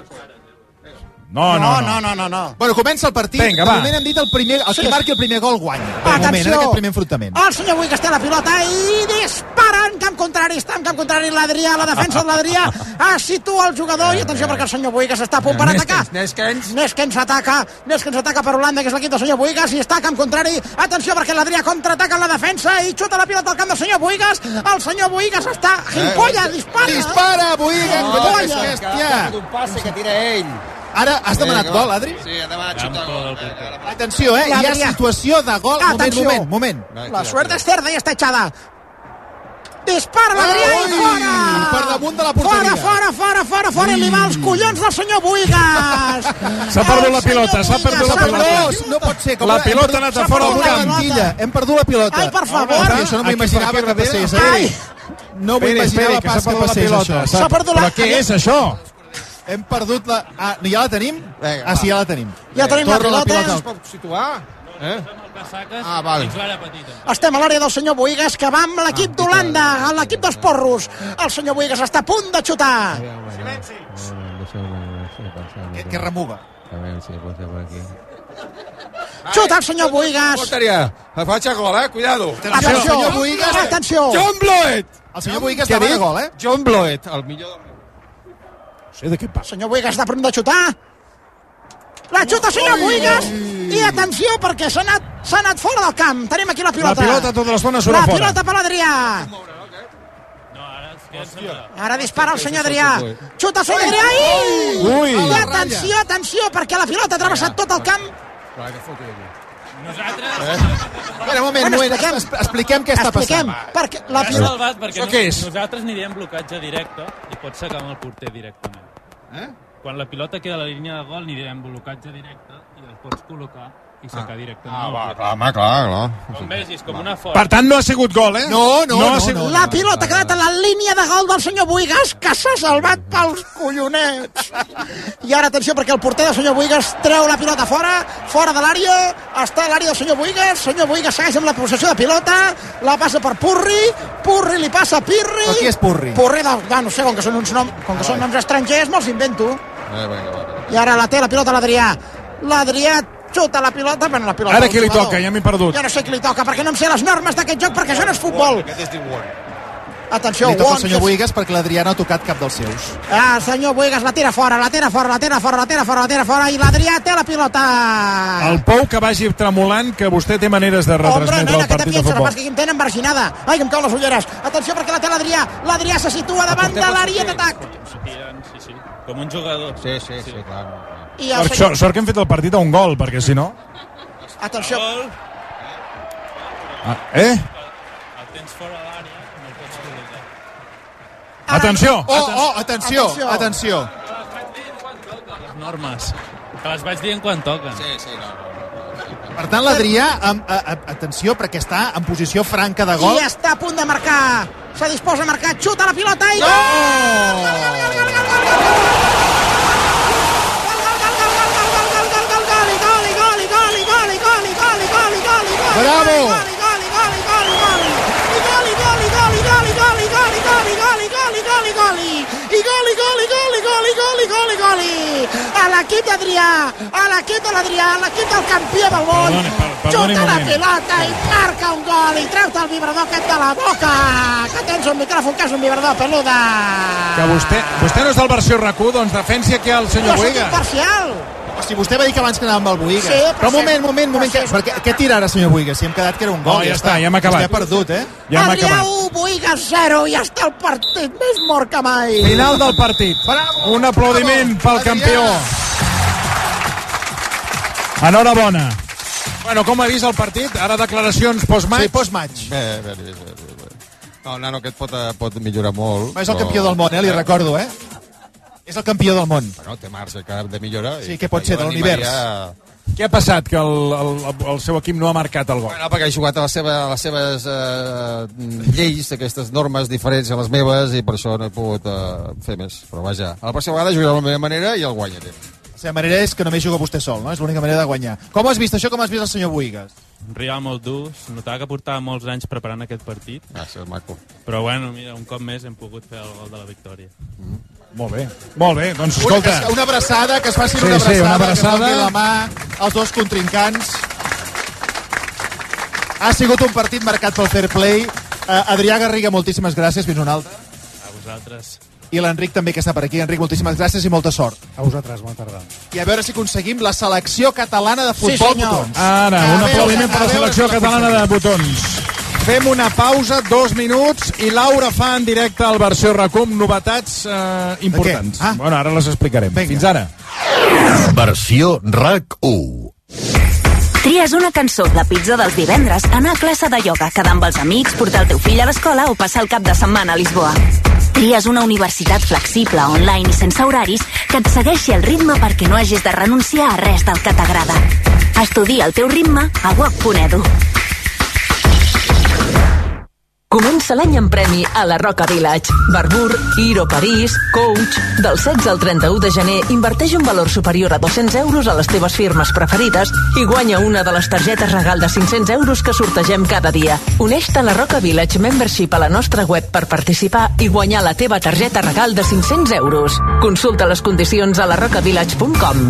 No, no, no, no, no, no. Bueno, comença el partit. Vinga, va. De moment hem dit el primer, el que marqui el primer gol guanya. De moment, en aquest primer enfrontament. El senyor Boigues té la pilota i dispara en camp contrari. Està en camp contrari l'Adrià, la defensa de l'Adrià. Ah, situa el jugador i atenció perquè el senyor Boigues està a punt per atacar. Neskens. Neskens ataca. Neskens ataca per Holanda, que és l'equip del senyor Boigues i està a camp contrari. Atenció perquè l'Adrià contraataca en la defensa i xuta la pilota al camp del senyor Boigues. El senyor Boigues està... Gilpolla, dispara. Dispara, Boigues. Gilpolla. Un passe que tira ell. Ara, has demanat gol, Adri? Sí, ha demanat xutar gol. Atenció, eh? Hi ha situació de gol. Moment, moment, moment. La suerte es cerda i està echada. Dispara l'Adrià i fora! Per damunt de la porteria. Fora, fora, fora, fora, fora. I li va als collons del senyor Boigues. S'ha perdut la pilota, s'ha perdut la pilota. No pot ser. La pilota ha anat a fora del camp. Hem perdut la pilota. Ai, per favor. Això no m'ho imaginava que passés. No m'ho imaginava pas que passés, això. S'ha perdut la... Però què és, això? Hem perdut la... Ah, ja la tenim? Ah, sí, ja la tenim. Ja tenim la pilota. Es pot situar? Eh? Ah, vale. Estem a l'àrea del senyor Boigues, que va amb l'equip d'Holanda, a l'equip dels porros. El senyor Boigues està a punt de xutar. Silenci. Que remuga. A veure si pot ser per aquí. Xuta el senyor Boigues. Porteria. Faig a gol, eh? Cuidado. Atenció. El senyor Boigues. Atenció. John Bloet. El senyor Boigues demana de gol, eh? John Bloet, el millor del... No sé de què passa. El senyor Boigues està a punt de xutar. La xuta, senyor Boigues. I atenció, perquè s'ha anat, s'ha anat fora del camp. Tenim aquí la pilota. La pilota tota l'estona surt fora. La pilota per l'Adrià. Ara dispara el senyor Adrià. Xuta el senyor Adrià i... Ui. I atenció, atenció, perquè la pilota ha travessat tot el camp. Nosaltres... Espera, un moment, un moment. Expliquem què està passant. Perquè la pilota... salvat perquè Això què és? Nosaltres anirem blocatge directe i pots sacar amb el porter directament. Eh? Quan la pilota queda a la línia de gol anirem blocatge directe i el pots col·locar i sacar directament. Ah, va, clar, home, clar, clar. Com vegis, com una fort. Per tant, no ha sigut gol, eh? No, no, no, no, ha sigut... no. La pilota ha quedat a la línia de gol del senyor Buigas, que s'ha salvat pels collonets. I ara, atenció, perquè el porter del senyor Buigas treu la pilota fora, fora de l'àrea, està a l'àrea del senyor Buigas, senyor Buigas segueix amb la possessió de pilota, la passa per Purri, Purri li passa a Pirri... Però qui és Purri? Purri, de, va, no sé, com que són uns noms, com que són noms estrangers, me'ls invento. Eh, vinga, va, va. I ara la té la pilota l'Adrià. L'Adrià xuta la pilota, bueno, la pilota... Ara qui li toca? Ja m'he perdut. Ja no sé qui li toca, perquè no em sé les normes d'aquest joc, perquè això no és futbol. Atenció, li toca Won, el senyor que... Buigas perquè l'Adrià no ha tocat cap dels seus. Ah, el senyor Buigas la tira fora, la tira fora, la tira fora, la tira fora, la tira fora, i l'Adrià té la pilota. El Pou que vagi tremolant, que vostè té maneres de retransmetre el partit de futbol. Hombre, que em tenen verginada. Ai, que em cau les ulleres. Atenció, perquè la té l'Adrià. L'Adrià se situa davant de l'àrea d'atac. Sí, sí, com un jugador. Sí, sí, sí, clar. I el Sort, senyor... sort que hem fet el partit a un gol, perquè si no... Atenció. Ah, eh? El tens fora l'àrea, no el pots publicar. Atenció! Oh, oh, atenció, atenció. Les normes, que les vaig dient quan toquen. Sí, sí, no, no. Per tant, l'Adrià, amb, a, a, atenció, perquè està en posició franca de gol. I està a punt de marcar. Se disposa a marcar, xuta la pilota i... Bravo! A l'equip d'Adrià, a l'equip de l'Adrià, a l'equip del campió del món, xuta la pilota i marca un gol i treu-te el vibrador aquest de la boca, que tens un micròfon que és un vibrador peluda. Que vostè, vostè no és del versió R A C U, doncs defensi aquí el senyor Jo soc Buigas. imparcial. O sigui, vostè va dir que abans que anava amb el Buigas. Sí, però un però moment, sí, moment, moment. però Que, sí. perquè, què tira ara, senyor Buigas? Si hem quedat que era un gol. No, ja està, ja hem acabat. Vostè ha perdut, eh? Ja hem Adrià acabat. u, Buigas zero, i està el partit més mort que mai. Final del partit. Bravo! Un aplaudiment Bravo! pel Adrià! campió. Enhorabona. Bueno, com ha vist el partit? Ara declaracions post-match. Sí, post-match. Bé, bé, bé, bé, bé. No, nano, aquest pot, pot millorar molt. És el campió del món, eh? Li recordo, eh? És el campió del món. Bueno, té marge de millorar. Sí, què pot ser, de l'univers? Què ha passat que el, el, el seu equip no ha marcat el gol? Bueno, perquè ha jugat a, la seva, a les seves eh, lleis, aquestes normes diferents a les meves, i per això no he pogut eh, fer més. Però vaja, a la pròxima vegada jugaré de la meva manera i el guanyaré. La seva manera és que només juga vostè sol, no? És l'única manera de guanyar. Com has vist això? Com has vist el senyor Buigas? Un rival molt dur, notava que portava molts anys preparant aquest partit. Gràcies, maco. Però bueno, mira, un cop més hem pogut fer el gol de la victòria. Mm. Molt bé, molt bé, doncs escolta... Una, una abraçada, que es facin sí, una abraçada, sí, una abraçada. que es la mà als dos contrincants. Ha sigut un partit marcat pel fair play. Uh, Adrià Garriga, moltíssimes gràcies, fins una altra. A vosaltres. I l'Enric també, que està per aquí. Enric, moltíssimes gràcies i molta sort. A vosaltres, bona tarda. I a veure si aconseguim la selecció catalana de futbol Sí, senyor. botons. Ara, A un veure, aplaudiment per a la veure selecció si la catalana de aconseguim. botons. Fem una pausa, dos minuts, i Laura fa en directe al versió R A C U amb novetats eh, importants. Ah. Bueno, ara les explicarem. Vinga. Fins ara. Versió R A C U. Tries una cançó de pizza dels divendres, anar a classe de ioga, quedar amb els amics, portar el teu fill a l'escola o passar el cap de setmana a Lisboa. Tries una universitat flexible, online i sense horaris que et segueixi el ritme perquè no hagis de renunciar a res del que t'agrada. Estudia el teu ritme a w a c punt e d u. Comença l'any en premi a la Roca Village. Barbour, Hiro París, Coach... Del setze al trenta-u de gener inverteix un valor superior a dos-cents euros a les teves firmes preferides i guanya una de les targetes regal de cinc-cents euros que sortegem cada dia. Uneix-te a la Roca Village Membership a la nostra web per participar i guanyar la teva targeta regal de cinc-cents euros. Consulta les condicions a la roca village punt com.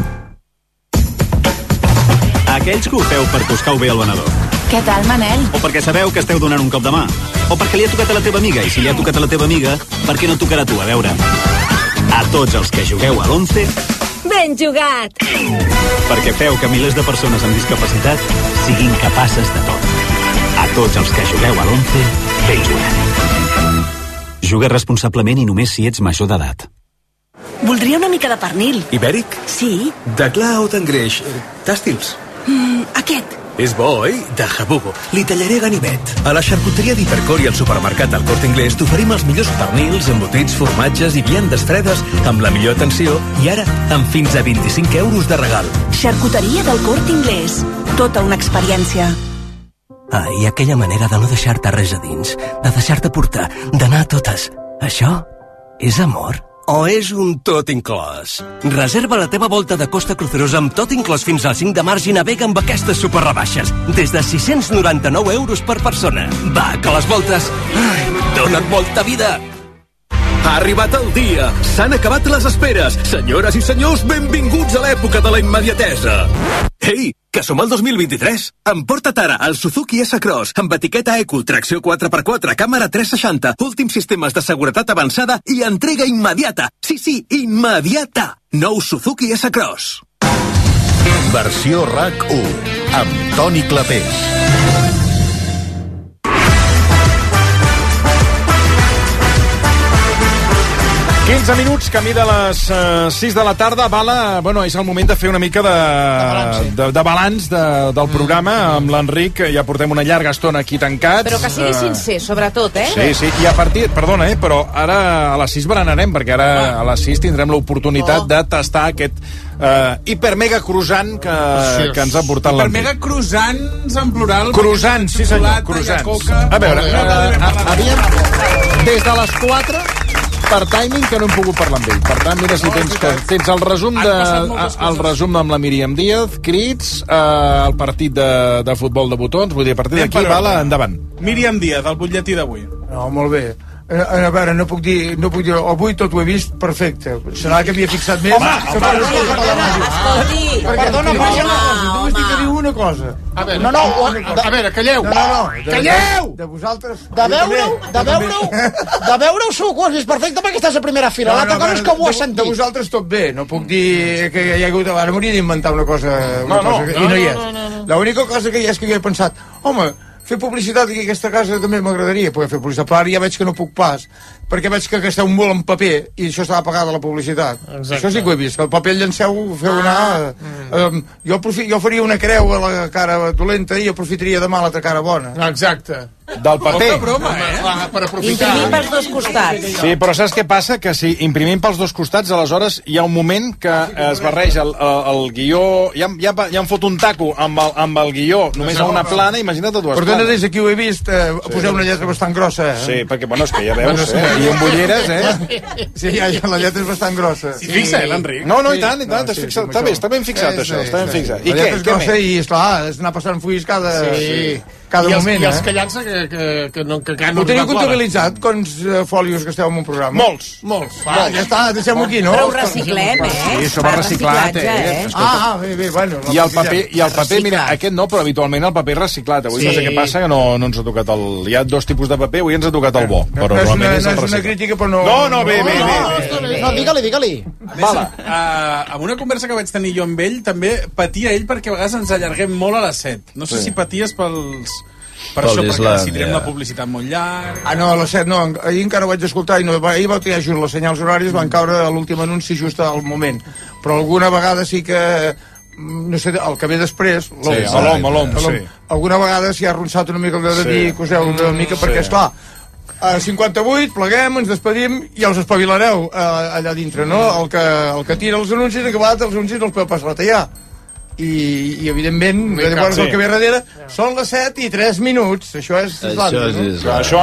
Aquells que ho feu per toscar bé el venedor. Què tal, Manel? O perquè sabeu que esteu donant un cop de mà. O perquè li ha tocat a la teva amiga. I si li ha tocat a la teva amiga, per què no tocarà tu? A veure. A tots els que jugueu a l'once... Ben jugat! Perquè feu que milers de persones amb discapacitat siguin capaces de tot. A tots els que jugueu a l'once, ben jugat. Juga responsablement i només si ets major d'edat. Voldria una mica de pernil. Ibèric? Sí. De clar o d'engreix? Tàstils? Mm, aquest. És bo, oi? De jabugo. Li tallaré ganivet. A la xarcuteria d'Hipercor i al supermercat al Corte Inglés t'oferim els millors pernils, embotits, formatges i viandes fredes amb la millor atenció i ara amb fins a vint-i-cinc euros de regal. Xarcuteria del Corte Inglés. Tota una experiència. Ah, i aquella manera de no deixar-te res a dins, de deixar-te portar, d'anar a totes. Això és amor? O és un tot inclòs? Reserva la teva volta de Costa Cruceros amb tot inclòs fins al cinc de març i navega amb aquestes superrebaixes. Des de sis-cents noranta-nou euros per persona. Va, que les voltes... Ai, dona't molta vida! Ha arribat el dia! S'han acabat les esperes! Senyores i senyors, benvinguts a l'època de la immediatesa! Ei, que som al dos mil vint-i-tres! Emporta't ara el Suzuki S-Cross amb etiqueta Eco, tracció quatre per quatre, càmera tres seixanta, últims sistemes de seguretat avançada i entrega immediata! Sí, sí, immediata! Nou Suzuki S-Cross. Versió RAC u, amb Toni Clapés. quinze minuts, camí de les uh, sis de la tarda. Bala, bueno, és el moment de fer una mica de, de balanç, sí. de, de, balanç de, del programa amb l'Enric. Ja portem una llarga estona aquí tancats. Però que sigui uh, sincer, sobretot, eh? Sí, sí, i a partir... Perdona, eh, però ara a les sis berenarem, perquè ara a les sis tindrem l'oportunitat oh. de tastar aquest uh, hiper-mega croissant que, que ens ha portat l'Enric. Hiper-mega croissants en plural. Croissants, sí senyor, croissants. A veure, uh, havíem... Des de les quatre... per timing que no hem pogut parlar amb ell. Per tant, mira si tens, que, tens el resum de, el resum amb la Míriam Díaz, crits, eh, el partit de, de futbol de botons, vull dir, a partir d'aquí, Bala, endavant. Míriam Díaz, el butlletí d'avui. No, molt bé. A veure, no puc dir, no puc dir, avui tot ho he vist perfecte. Serà que havia fixat més? Home, perdona, perdona, escolti. Perdona, perdona, només dic que diu una cosa. A veure, no, no, a veure, calleu. No, no, no. Calleu! De vosaltres... De veure-ho, de veure-ho, de veure-ho segur que ho has vist perfecte perquè estàs a primera fila. L'altra cosa és com ho has sentit. De vosaltres tot bé, no puc dir que hi ha hagut... Ara m'hauria d'inventar una cosa, una cosa i no hi és. L'única cosa que hi és que jo he pensat, home, fer publicitat aquí a aquesta casa també m'agradaria poder fer publicitat, però ara ja veig que no puc pas, perquè veig que gasteu molt en paper i això estava pagat a la publicitat. Exacte. Això sí que ho he vist, que el paper el llanceu, feu anar... Ah, mm. um, jo, profi, jo faria una creu a la cara dolenta i aprofitaria demà l'altra cara bona. Exacte. Del paper. Poca broma, eh? Per aprofitar. Imprimim pels dos costats. Sí, però saps què passa? Que si imprimim pels dos costats, aleshores hi ha un moment que es barreja el, el, el guió... Ja, ja, ja em fot un taco amb el, amb el guió només a una plana, imagina't a dues Perdona, planes. des d'aquí ho he vist, eh, sí. Poseu una lletra bastant grossa, eh? Sí, perquè, bueno, és que ja veus, eh? I amb ulleres, eh? Sí, ja, ja, la lletra és bastant grossa. Sí, fixa, eh, l'Enric? No, no, i tant, i tant, no, sí, fixat, sí, està bé, està ben fixat, això, està ben fixat. I la lletra què, és grossa i, esclar, és anar passant fulls cada... Sí. cada I els, moment, i els eh? que llança que, que, que no, que, que no ho teniu comptabilitzat, quants uh, fòlios que esteu en un programa? Molts. Molts. Va, ja està, deixem-ho aquí, no? Però ho reciclem, eh? Sí, això va reciclat, eh? eh? Ah, ah, bé, bé, bueno. I el paper, i el paper mira, aquest no, però habitualment el paper reciclat. Avui sí. No sé què passa, que no, no ens ha tocat el... Hi ha dos tipus de paper, avui ens ha tocat el bo. Però no, normalment no és, és, el no és una crítica, però no... No, no, bé, bé, bé. No, no, digue-li, digue-li. Vale. Uh, amb una conversa que vaig tenir jo amb ell, també patia ell perquè a vegades ens allarguem molt a les set. No sé si paties pels... Per això, perquè la, decidirem ja. La publicitat molt llarg... Ah, no, a les set no, ahir encara ho vaig escoltar i no, ahir va triar just les senyals horàries, van caure a l'últim anunci just al moment, però alguna vegada sí que no sé, el que ve després l'om, sí, l'om, l'om, sí. Alguna vegada s'hi ha arronsat una mica el de dir sí. Coseu una mica, perquè sí. Esclar a cinquanta-vuit, pleguem, ens despedim i els espavilareu eh, allà dintre, no? El que, el que tira els anuncis, acabat els anuncis no els podeu pas retallar. I, i evidentment, llavors sí. El que ve darrere són les set i tres minuts. Això és Islàndia, no? És, això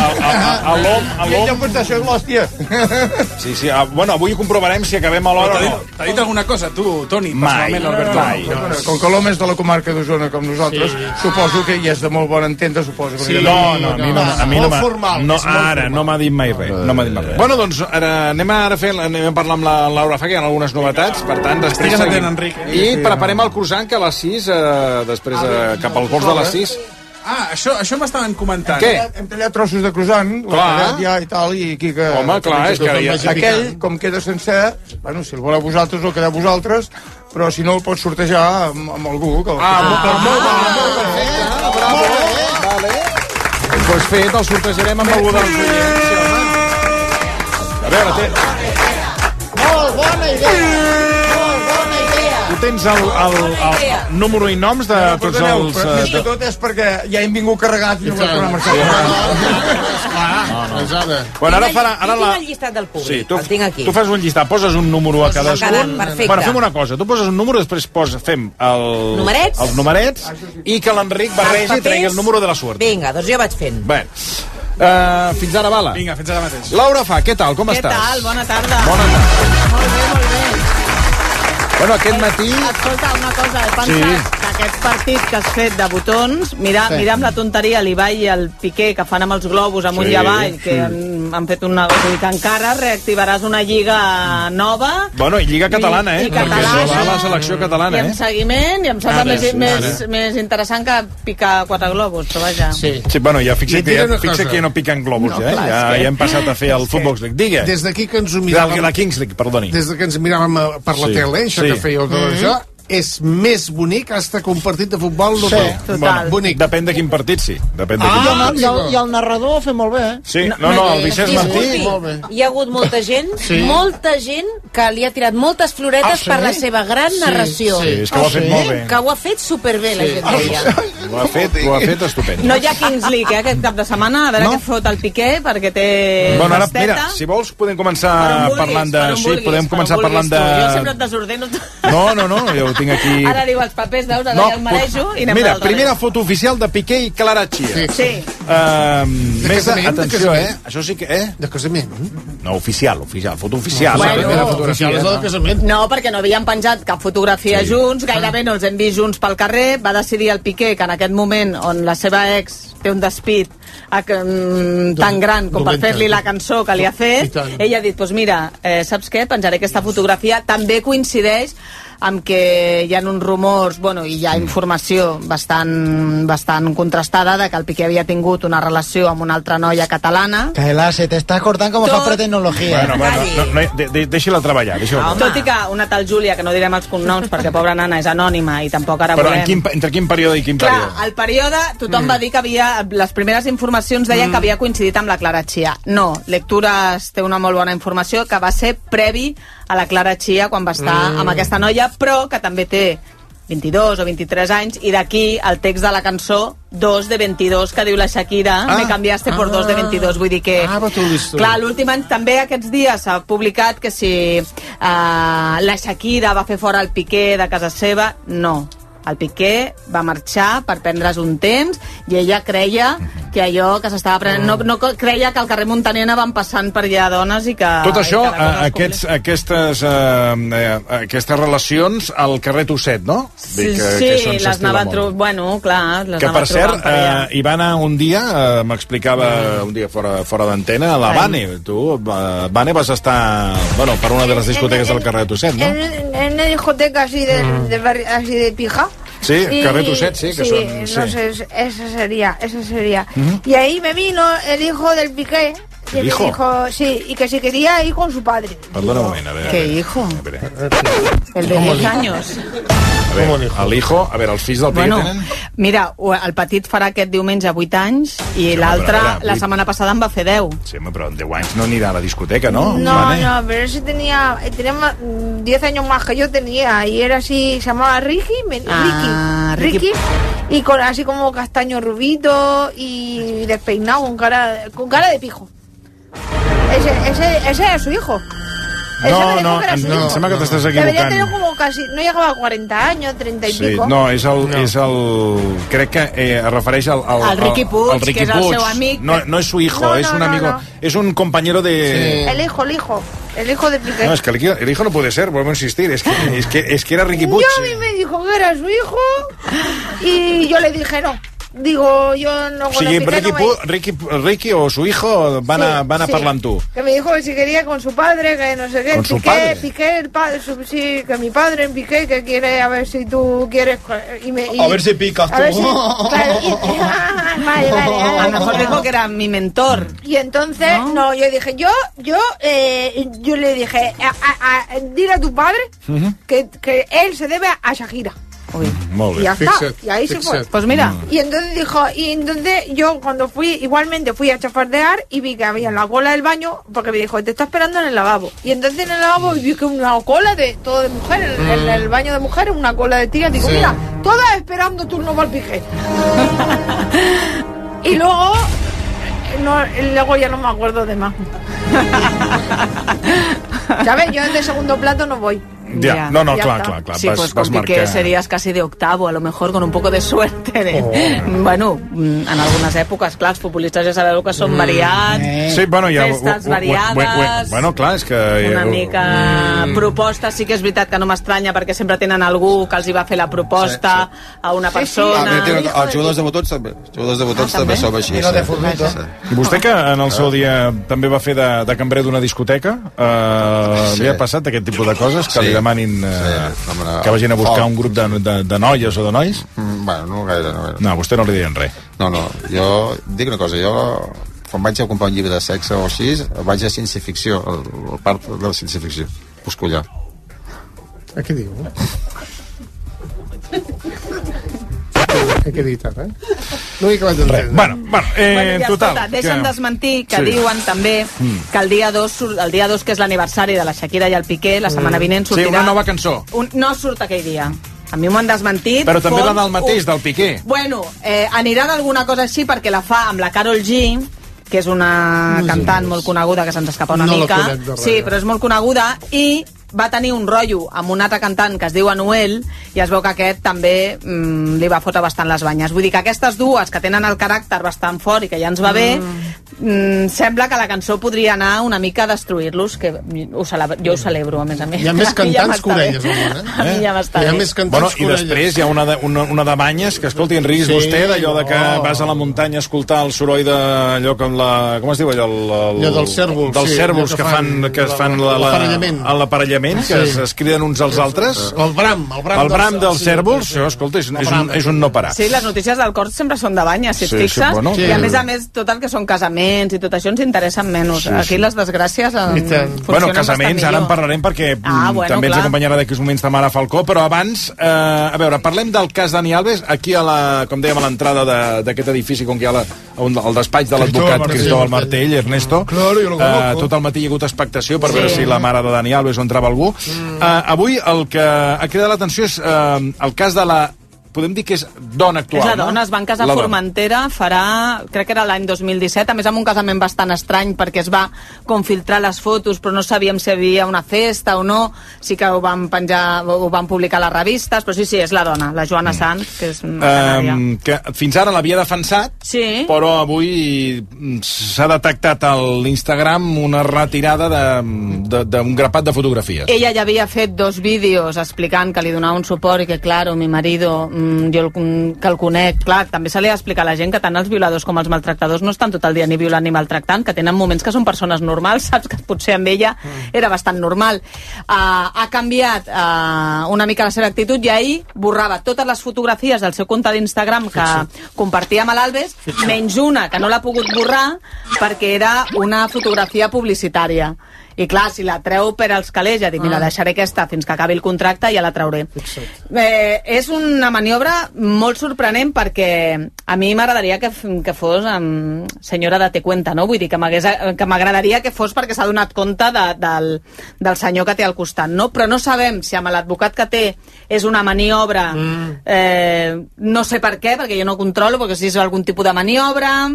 a l'om... Això és l'hòstia. Sí, sí, a, bueno, avui comprovarem si acabem a l'hora o no. T'ha dit alguna cosa, tu, Toni? Mai, mai. Com que l'hom és de la comarca d'Osona com nosaltres, sí. Suposo que hi és de molt bon entendre, suposo. Sí, no, no, a mi no, a mi no, formal, no ara no m'ha dit mai res. No m'ha dit mai res. Bueno, doncs ara anem a fer, anem a parlar amb la Laura Fa, que hi ha algunes novetats, per tant, després seguim. I preparem el croissant que a les sis, eh, després eh, cap al pols de les sis. Ah, això, això m'estaven comentant. Què? Hem tallat trossos de croissant, l'ha ja i tal, i aquí que... Home, clar, és que... Ja... Aquell, com queda sencer, bueno, si el voleu vosaltres o el quedeu vosaltres, però si no el pots sortejar amb, amb algú. Que ah, molt bé, molt bé, molt bé. Vale. Doncs fet, el sortejarem amb algú dels oients. A veure, té... Molt bona idea. tens el, el, el, el número i noms de No, tots perdoneu, els... però eh, més que tot és perquè ja hem vingut carregat i no Clar. volem marxar. Bueno, ara farà... Ara Jo la... tinc el llistat del públic, Sí, tu, el tinc aquí. tu fas un llistat, poses un número a Poses cadascun. cada- perfecte. Bueno, fem una cosa, tu poses un número, després pos, fem el, Numerets? els numerets i que l'Enric barregi i tregui el número de la sort. Vinga, doncs jo vaig fent. Bé, uh, fins ara, Bala. Vinga, fins ara mateix. Laura Fa, què tal, com Què estàs? tal? Bona tarda. Bona tarda. Molt bé, molt bé. Bueno, aquest matí... Escolta, una cosa, he pensat Sí. que aquest partit que has fet de botons, mira, Sí. mira amb la tonteria l'Ibai i el Piqué que fan amb els globus amunt Sí, i avall, que sí. han, han fet un negoci, i que encara reactivaràs una lliga nova. Bueno, i Lliga Catalana, eh? I, i catalana, Perquè això va a la selecció catalana, i amb eh? seguiment, i em sembla Ara, més, sí, més, ara. més interessant que picar quatre globus, però vaja. Sí. Sí, bueno, ja fixa I et que, diré ja, una fixa cosa. que ja no piquen globus, No, ja, eh? clar, Ja, és que- ja hem passat a fer el Footbox League. Digue. Des d'aquí que ens ho La, miràvem... la Kings League, perdoni. Des de que ens miràvem eh, per la Sí, tele, això sí. que fèieu tot Mhm. això, és més bonic hasta que un partit de futbol no Sí, té. total. Bonic. Depèn de quin partit, sí. Depèn de Ah, quin i, el, partit. i, el, I el narrador ho fa molt bé, eh? Sí, no, no, el Vicenç Martí... Disculpi, hi ha hagut molta gent, Sí. molta gent que li ha tirat moltes floretes Ah, sí? per la seva gran Sí, narració. sí, és que ho ha fet molt bé. Que ho ha fet superbé, la Sí. gent deia. Ho ha fet, ho ha fet estupend. No hi ha Kings League, eh, aquest cap de setmana, a veure què fot el Piqué, perquè té Bueno, ara, pasteta. mira, si vols podem Per començar on vulguis, parlant de... per on Sí, vulguis, podem per on començar vulguis parlant tu. Jo sempre de... et desordeno. No, no, no, jo ho tinc aquí... Ara diu els papers, veus, ara ja el marejo i anem Mira, al revés. primera foto oficial de Piqué i Clara Chia. Sí. Sí. Uh, De més, casament, de atenció, eh? casament. Això sí que... Eh? De casament. No, oficial, oficial, foto oficial. Bueno, La primera Oficial és la de casament. No, perquè no havien penjat cap fotografia Sí. sí. junts, gairebé no els hem vist junts pel carrer. Va decidir el Piqué que en aquest moment on la seva ex té un despit a, mm, tan gran com per dolenta. fer-li la cançó que li ha I fet, tant. ella ha dit, doncs mira, eh, saps què? Penjaré aquesta fotografia. També coincideix amb que hi ha uns rumors, bueno, i hi ha informació bastant, bastant contrastada de que el Piqué havia tingut una relació amb una altra noia catalana. Caela, se te está cortando como Tot- fa tecnologia. Bueno, bueno, no, no, de, de, deixi-la treballar, deixi-la treballar. Tot i que una tal Júlia, que no direm els cognoms perquè pobra nana és anònima i tampoc ara Però en volem... quin, entre quin període i quin Clar, període? al període tothom mm. va dir que havia... Les primeres informacions deien mm. que havia coincidit amb la Clara Chia. No, Lectures té una molt bona informació que va ser previ a la Clara Chia quan va estar mm. amb aquesta noia, però que també té vint-i-dos o vint-i-tres anys, i d'aquí el text de la cançó dos de veintidós que diu la Shakira, Ah. me cambiaste por Ah. dos de veintidós, vull dir que... Ah, va tu l'història. Clar, l'últim any també aquests dies s'ha publicat que si uh, la Shakira va fer fora el Piqué de casa seva, no. El Piqué va marxar per prendre's un temps i ella creia que allò que s'estava prenent... No, no creia que al carrer Muntaner anaven passant per allà dones i que... Tot això, i que la cosa eh, es aquests, aquestes, eh, eh, aquestes relacions al carrer Tosset, no? Sí, Vull que, sí que això ens les s'estila anava molt. trobant... Bueno, clar, les Que, anava per cert, trobant per allà. eh, hi va anar un dia, eh, m'explicava un dia fora, fora d'antena, a la Ai. Vane. Tu, eh, Vane, vas estar, bueno, per una de les discoteques del carrer Tosset, no? En, en una discoteca así de, de barri- así de pija. Sí, Y- carrer Tosset, sí, que sí, son... no sí. sé, esa sería, esa sería. Ujú. Y ahí me vino el hijo del Piqué. Y ¿El me hijo? dijo, sí, y que si quería ir con su padre. Perdona un moment, a veure. ¿Qué a veure, hijo? A veure, El de diez años. a veure, el hijo, a veure, els fills del Piqué Bueno, tenen... mira, el petit farà aquest diumenge vuit anys i l'altre, però a veure, la vuit- setmana passada en va fer deu. Sí, home, però amb deu anys no anirà a la discoteca, no? No, Vane? no, pero ese tenía, tenía más, mm, diez años más que yo tenía, y era así, se llamaba Ricky, me- Ah, Ricky, Ricky. Ricky, y con así como castaño rubito y despeinado, con cara, con cara de pijo. Ese, ese, ese era su hijo. Ese me No, dijo no, que era em, su em hijo. sembla que t'estàs Debería tener equivocant. como casi, no llegaba a cuarenta años, treinta y Sí, pico. no, és el, no. és el... Crec que eh, es refereix al... al Al Ricky Puig, al Ricky que és el Puig. seu amic. No, no és su hijo, No, es no, un no, amigo... no. Es un compañero de... El hijo, el hijo, el hijo de Piqué. No, es que el, hijo- el hijo no puede ser, vuelvo a insistir. Es que, es que, es que era Ricky Puig. Yo a mí me dijo que era su hijo y yo le dije no. Digo, yo no O con sigui, el Piqué Ricky, no me- Pu- Ricky, Ricky o su hijo van a, Sí, van a sí. parlar amb tu. Que me dijo que si quería con su padre, que no sé qué. ¿Con su Piqué, padre? Piqué, el padre, su- sí, que mi padre en Piqué, que quiere a ver si tú quieres. Y me, y- A ver si picas a ver tú. si- claro, y- ah, vale, vale, A vale. lo mejor dijo que era mi mentor. Y entonces, no, yo dije, yo, yo, eh, yo le dije, a- a- a- dile a tu padre que, que él se debe a Shakira. Uy. Molt Y ya está, y ahí se fue. Pues mira. Y entonces dijo, y entonces yo cuando fui, igualmente fui a chafardear y vi que había en la cola del baño, porque me dijo, te está esperando en el lavabo. Y entonces en el lavabo vi que una cola de todo de mujeres, en, en el baño de mujeres, una cola de tías. Digo, Sí. mira, todas esperando turno para el piqué. Y luego, no, luego ya no me acuerdo de más. ¿Sabes? Yo de segundo plato no voy. Ja. Ya. No, no, Ya clar, está. clar, clar. Sí, vas, pues vas con Piqué marcar... serías casi de octavo, a lo mejor con un poco de suerte. De... Oh. Bueno, en algunes èpoques, clar, els futbolistes ja sabeu que són variats, Sí, bueno, ja... festes u- u- u- variades, Bueno, clar, és que... una mica Mm. proposta. Sí que és veritat que no m'estranya perquè sempre tenen algú que els hi va fer la proposta Sí, a una Ah, persona. mira, els jugadors de botons també. Els jugadors de botons Ah, també també? som així. Mira, de sí. formito. Sí. I vostè, que en el seu dia també va fer de, de cambrer d'una discoteca, eh, Sí. li ha passat aquest tipus de coses? Que Sí. li demanin eh, Sí, home, que vagin a buscar oh. un grup de, de, de noies o de nois? Mm, bueno, no gaire, no gaire. No, a vostè no li deien res. No, no, jo dic una cosa, jo quan vaig a comprar un llibre de sexe o així, vaig a ciència-ficció, el, el part de la ciència-ficció, busco allà. Eh, què diu? Eh, què he dit ara? No he acabat d'entendre. Bueno, bueno, eh, Bueno, ja, total. escolta, deixa'm que- desmentir que Sí. diuen també Mm. que el dia dos, surt- el dia dos que és l'aniversari de la Shakira i el Piqué, la setmana vinent Sí, sortirà... una nova cançó. Un, no surt aquell dia. A mi m'ho han desmentit. Però també la Fons, del mateix, un- del Piqué. Bueno, eh, anirà d'alguna cosa així perquè la fa amb la Karol G, que és una No sé cantant res. molt coneguda que se'ns escapa una No la mica. conec de res. Sí, però és molt coneguda i va tenir un rotllo amb un altre cantant que es diu Anuel i es veu que aquest també mm, li va fotre bastant les banyes. Vull dir que aquestes dues que tenen el caràcter bastant fort i que ja ens va bé, mm, sembla que la cançó podria anar una mica a destruir-los, que ho celebra, jo ho celebro, a més a més. Hi ha més A mi ja cantants que m'està bé. orelles, al món, eh? A mi ja m'està Hi ha bé. més cantants Bueno, que i orelles. després hi ha una de, una, una de banyes que, escolti, en riguis Sí, vostè, d'allò de que no. vas a la muntanya a escoltar el soroll d'allò com la... Com es diu allò? El, el, Allò dels cèrvols, dels sí, cèrvols allò que que fan, fan que es la- fan la, la, l'aparellament. a l'aparellament, que Sí. es, es criden uns als altres. El bram, el bram, El bram dels sí, cèrvols, sí. això, escolta, és, El és, bram. un, és un no parar. Sí, les notícies del cor sempre són de banyes, si et Sí, sí, fixes. bueno, I a sí. més a més, tot el que són casaments i tot això ens interessen menys. Sí, Aquí sí. les desgràcies eh, I tant. funcionen Bueno, bastant casaments, ara en millor. parlarem perquè Ah, mm, bueno, també ens clar. acompanyarà d'aquí uns moments Tamara Falcó, però abans, eh, a veure, parlem del cas Dani Alves, aquí a la, com dèiem, a l'entrada de- d'aquest edifici, com que hi ha la, un, el despatx de l'advocat Cristóbal Cristóbal Martell. Martell, Ernesto. Claro, jo lo eh, conozco. tot el matí hi ha hagut expectació per Sí. veure si la mare de Dani Alves o entrava algú. Mm. Eh, avui el que ha cridat l'atenció és eh, el cas de la... Podem dir que és dona actual, És la no? dona, es van casar a La dona. Formentera, farà, crec que era l'any dos mil disset, a més amb un casament bastant estrany perquè es va confiltrar les fotos però no sabíem si hi havia una festa o no, sí que ho van penjar, ho van publicar a les revistes, però sí, sí, és la dona, la Joana mm. Sanz, que és una canària. Um, que fins ara l'havia defensat, Sí. però avui mm, s'ha detectat a l'Instagram una retirada de- de- d'un grapat de fotografies. Ella ja havia fet dos vídeos explicant que li donava un suport i que, claro, mi marido, mm, jo el, que el conec, clar, també se li ha d'explicar a la gent que tant els violadors com els maltractadors no estan tot el dia ni violant ni maltractant, que tenen moments que són persones normals, saps que potser amb ella era bastant normal. Uh, ha canviat uh, una mica la seva actitud i ahir borrava totes les fotografies del seu compte d'Instagram que compartia amb l'Albes, menys una que no l'ha pogut borrar perquè era una fotografia publicitària. I clar, si la treu per als calés, ja dic, mira, Ah. deixaré aquesta fins que acabi el contracte i ja la trauré. Eh, és una maniobra molt sorprenent perquè a mi m'agradaria que, f- que fos um, senyora de te cuenta, no? Vull dir, que m'hagués- que m'agradaria que fos perquè s'ha donat compte de, del, del senyor que té al costat, no? Però no sabem si amb l'advocat que té és una maniobra, mm. eh, no sé per què, perquè jo no controlo, perquè si és algun tipus de maniobra...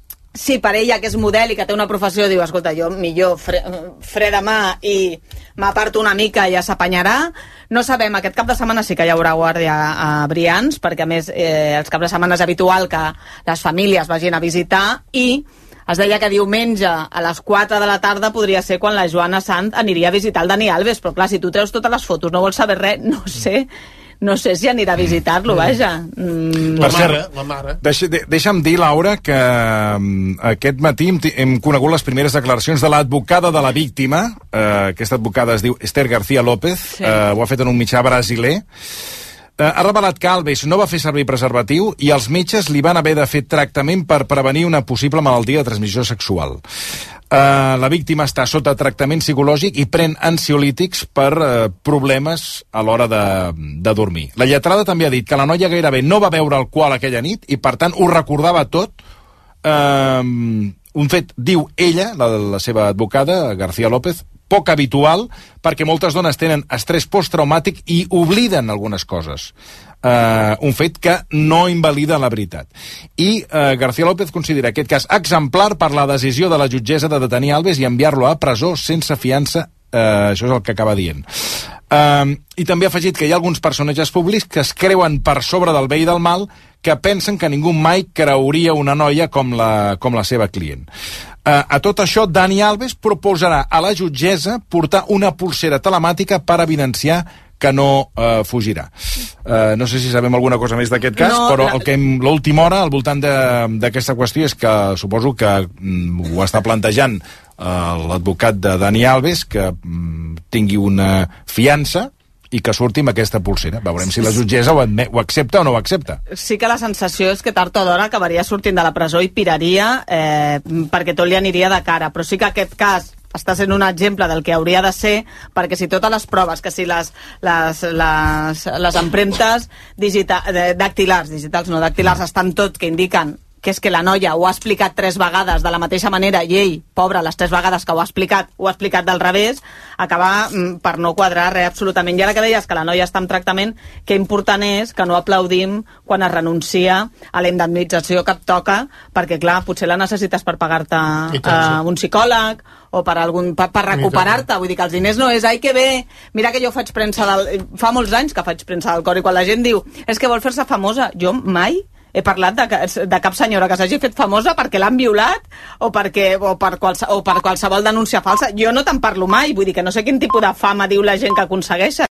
Si per ella, que és model i que té una professió, diu, escolta, jo millor fre, fre de mà i m'aparto una mica i ja s'apanyarà. No sabem, aquest cap de setmana sí que hi haurà guàrdia a Brians, perquè a més eh, els caps de setmana és habitual que les famílies vagin a visitar i es deia que diumenge a les quatre de la tarda podria ser quan la Joana Sanz aniria a visitar el Dani Alves, però clar, si tu treus totes les fotos, no vols saber res, no sé... No sé si anirà a visitar-lo, vaja. Mm. La Per cert, mare, la mare. Deixa, de, deixa'm dir, Laura, que um, aquest matí hem, ti- hem conegut les primeres declaracions de l'advocada de la víctima. Uh, aquesta advocada es diu Esther García López, sí. uh, ho ha fet en un mitjà brasiler. Uh, ha revelat que Alves no va fer servir preservatiu i els metges li van haver de fer tractament per prevenir una possible malaltia de transmissió sexual. Uh, la víctima està sota tractament psicològic i pren ansiolítics per uh, problemes a l'hora de, de dormir. La lletrada també ha dit que la noia gairebé no va beure alcohol aquella nit i, per tant, ho recordava tot. Uh, un fet, diu ella, la, la seva advocada, García López, poc habitual, perquè moltes dones tenen estrès posttraumàtic i obliden algunes coses. Uh, un fet que no invalida la veritat. I uh, García López considera aquest cas exemplar per la decisió de la jutgessa de detenir Alves i enviar-lo a presó sense fiança. Uh, això és el que acaba dient. Uh, I també ha afegit que hi ha alguns personatges públics que es creuen per sobre del bé i del mal, que pensen que ningú mai creuria una noia com la, com la seva client. Uh, a tot això, Dani Alves proposarà a la jutgessa portar una pulsera telemàtica per evidenciar que no uh, fugirà. Uh, no sé si sabem alguna cosa més d'aquest cas, no, però la... el que hem, l'última hora al voltant d'aquesta qüestió és que suposo que mm, ho està plantejant uh, l'advocat de Dani Alves, que mm, tingui una fiança i que surti amb aquesta pulsera. Veurem si la jutgessa ho, admet, ho accepta o no ho accepta. Sí que la sensació és que tard o d'hora acabaria sortint de la presó i piraria eh, perquè tot li aniria de cara, però sí que aquest cas està sent un exemple del que hauria de ser, perquè si totes les proves, que si les, les, les, les empremtes digita, dactilars, digitals no dactilars, estan tot que indiquen que és que la noia ho ha explicat tres vegades de la mateixa manera i ell, pobre, les tres vegades que ho ha explicat, ho ha explicat del revés, acaba mm, per no quadrar res absolutament. I ara que deies que la noia està en tractament, que important és que no aplaudim quan es renuncia a la indemnització que et toca, perquè, clar, potser la necessites per pagar-te uh, un psicòleg o per, algun, per, per recuperar-te. Vull dir que els diners no és, ai, que bé, mira que jo faig premsa del... Fa molts anys que faig premsa del cor i quan la gent diu és que vol fer-se famosa, jo mai he parlat de, de cap senyora que s'hagi fet famosa perquè l'han violat o, perquè, o, per qualse, o per qualsevol denúncia falsa. Jo no te'n parlo mai, vull dir que no sé quin tipus de fama diu la gent que aconsegueix.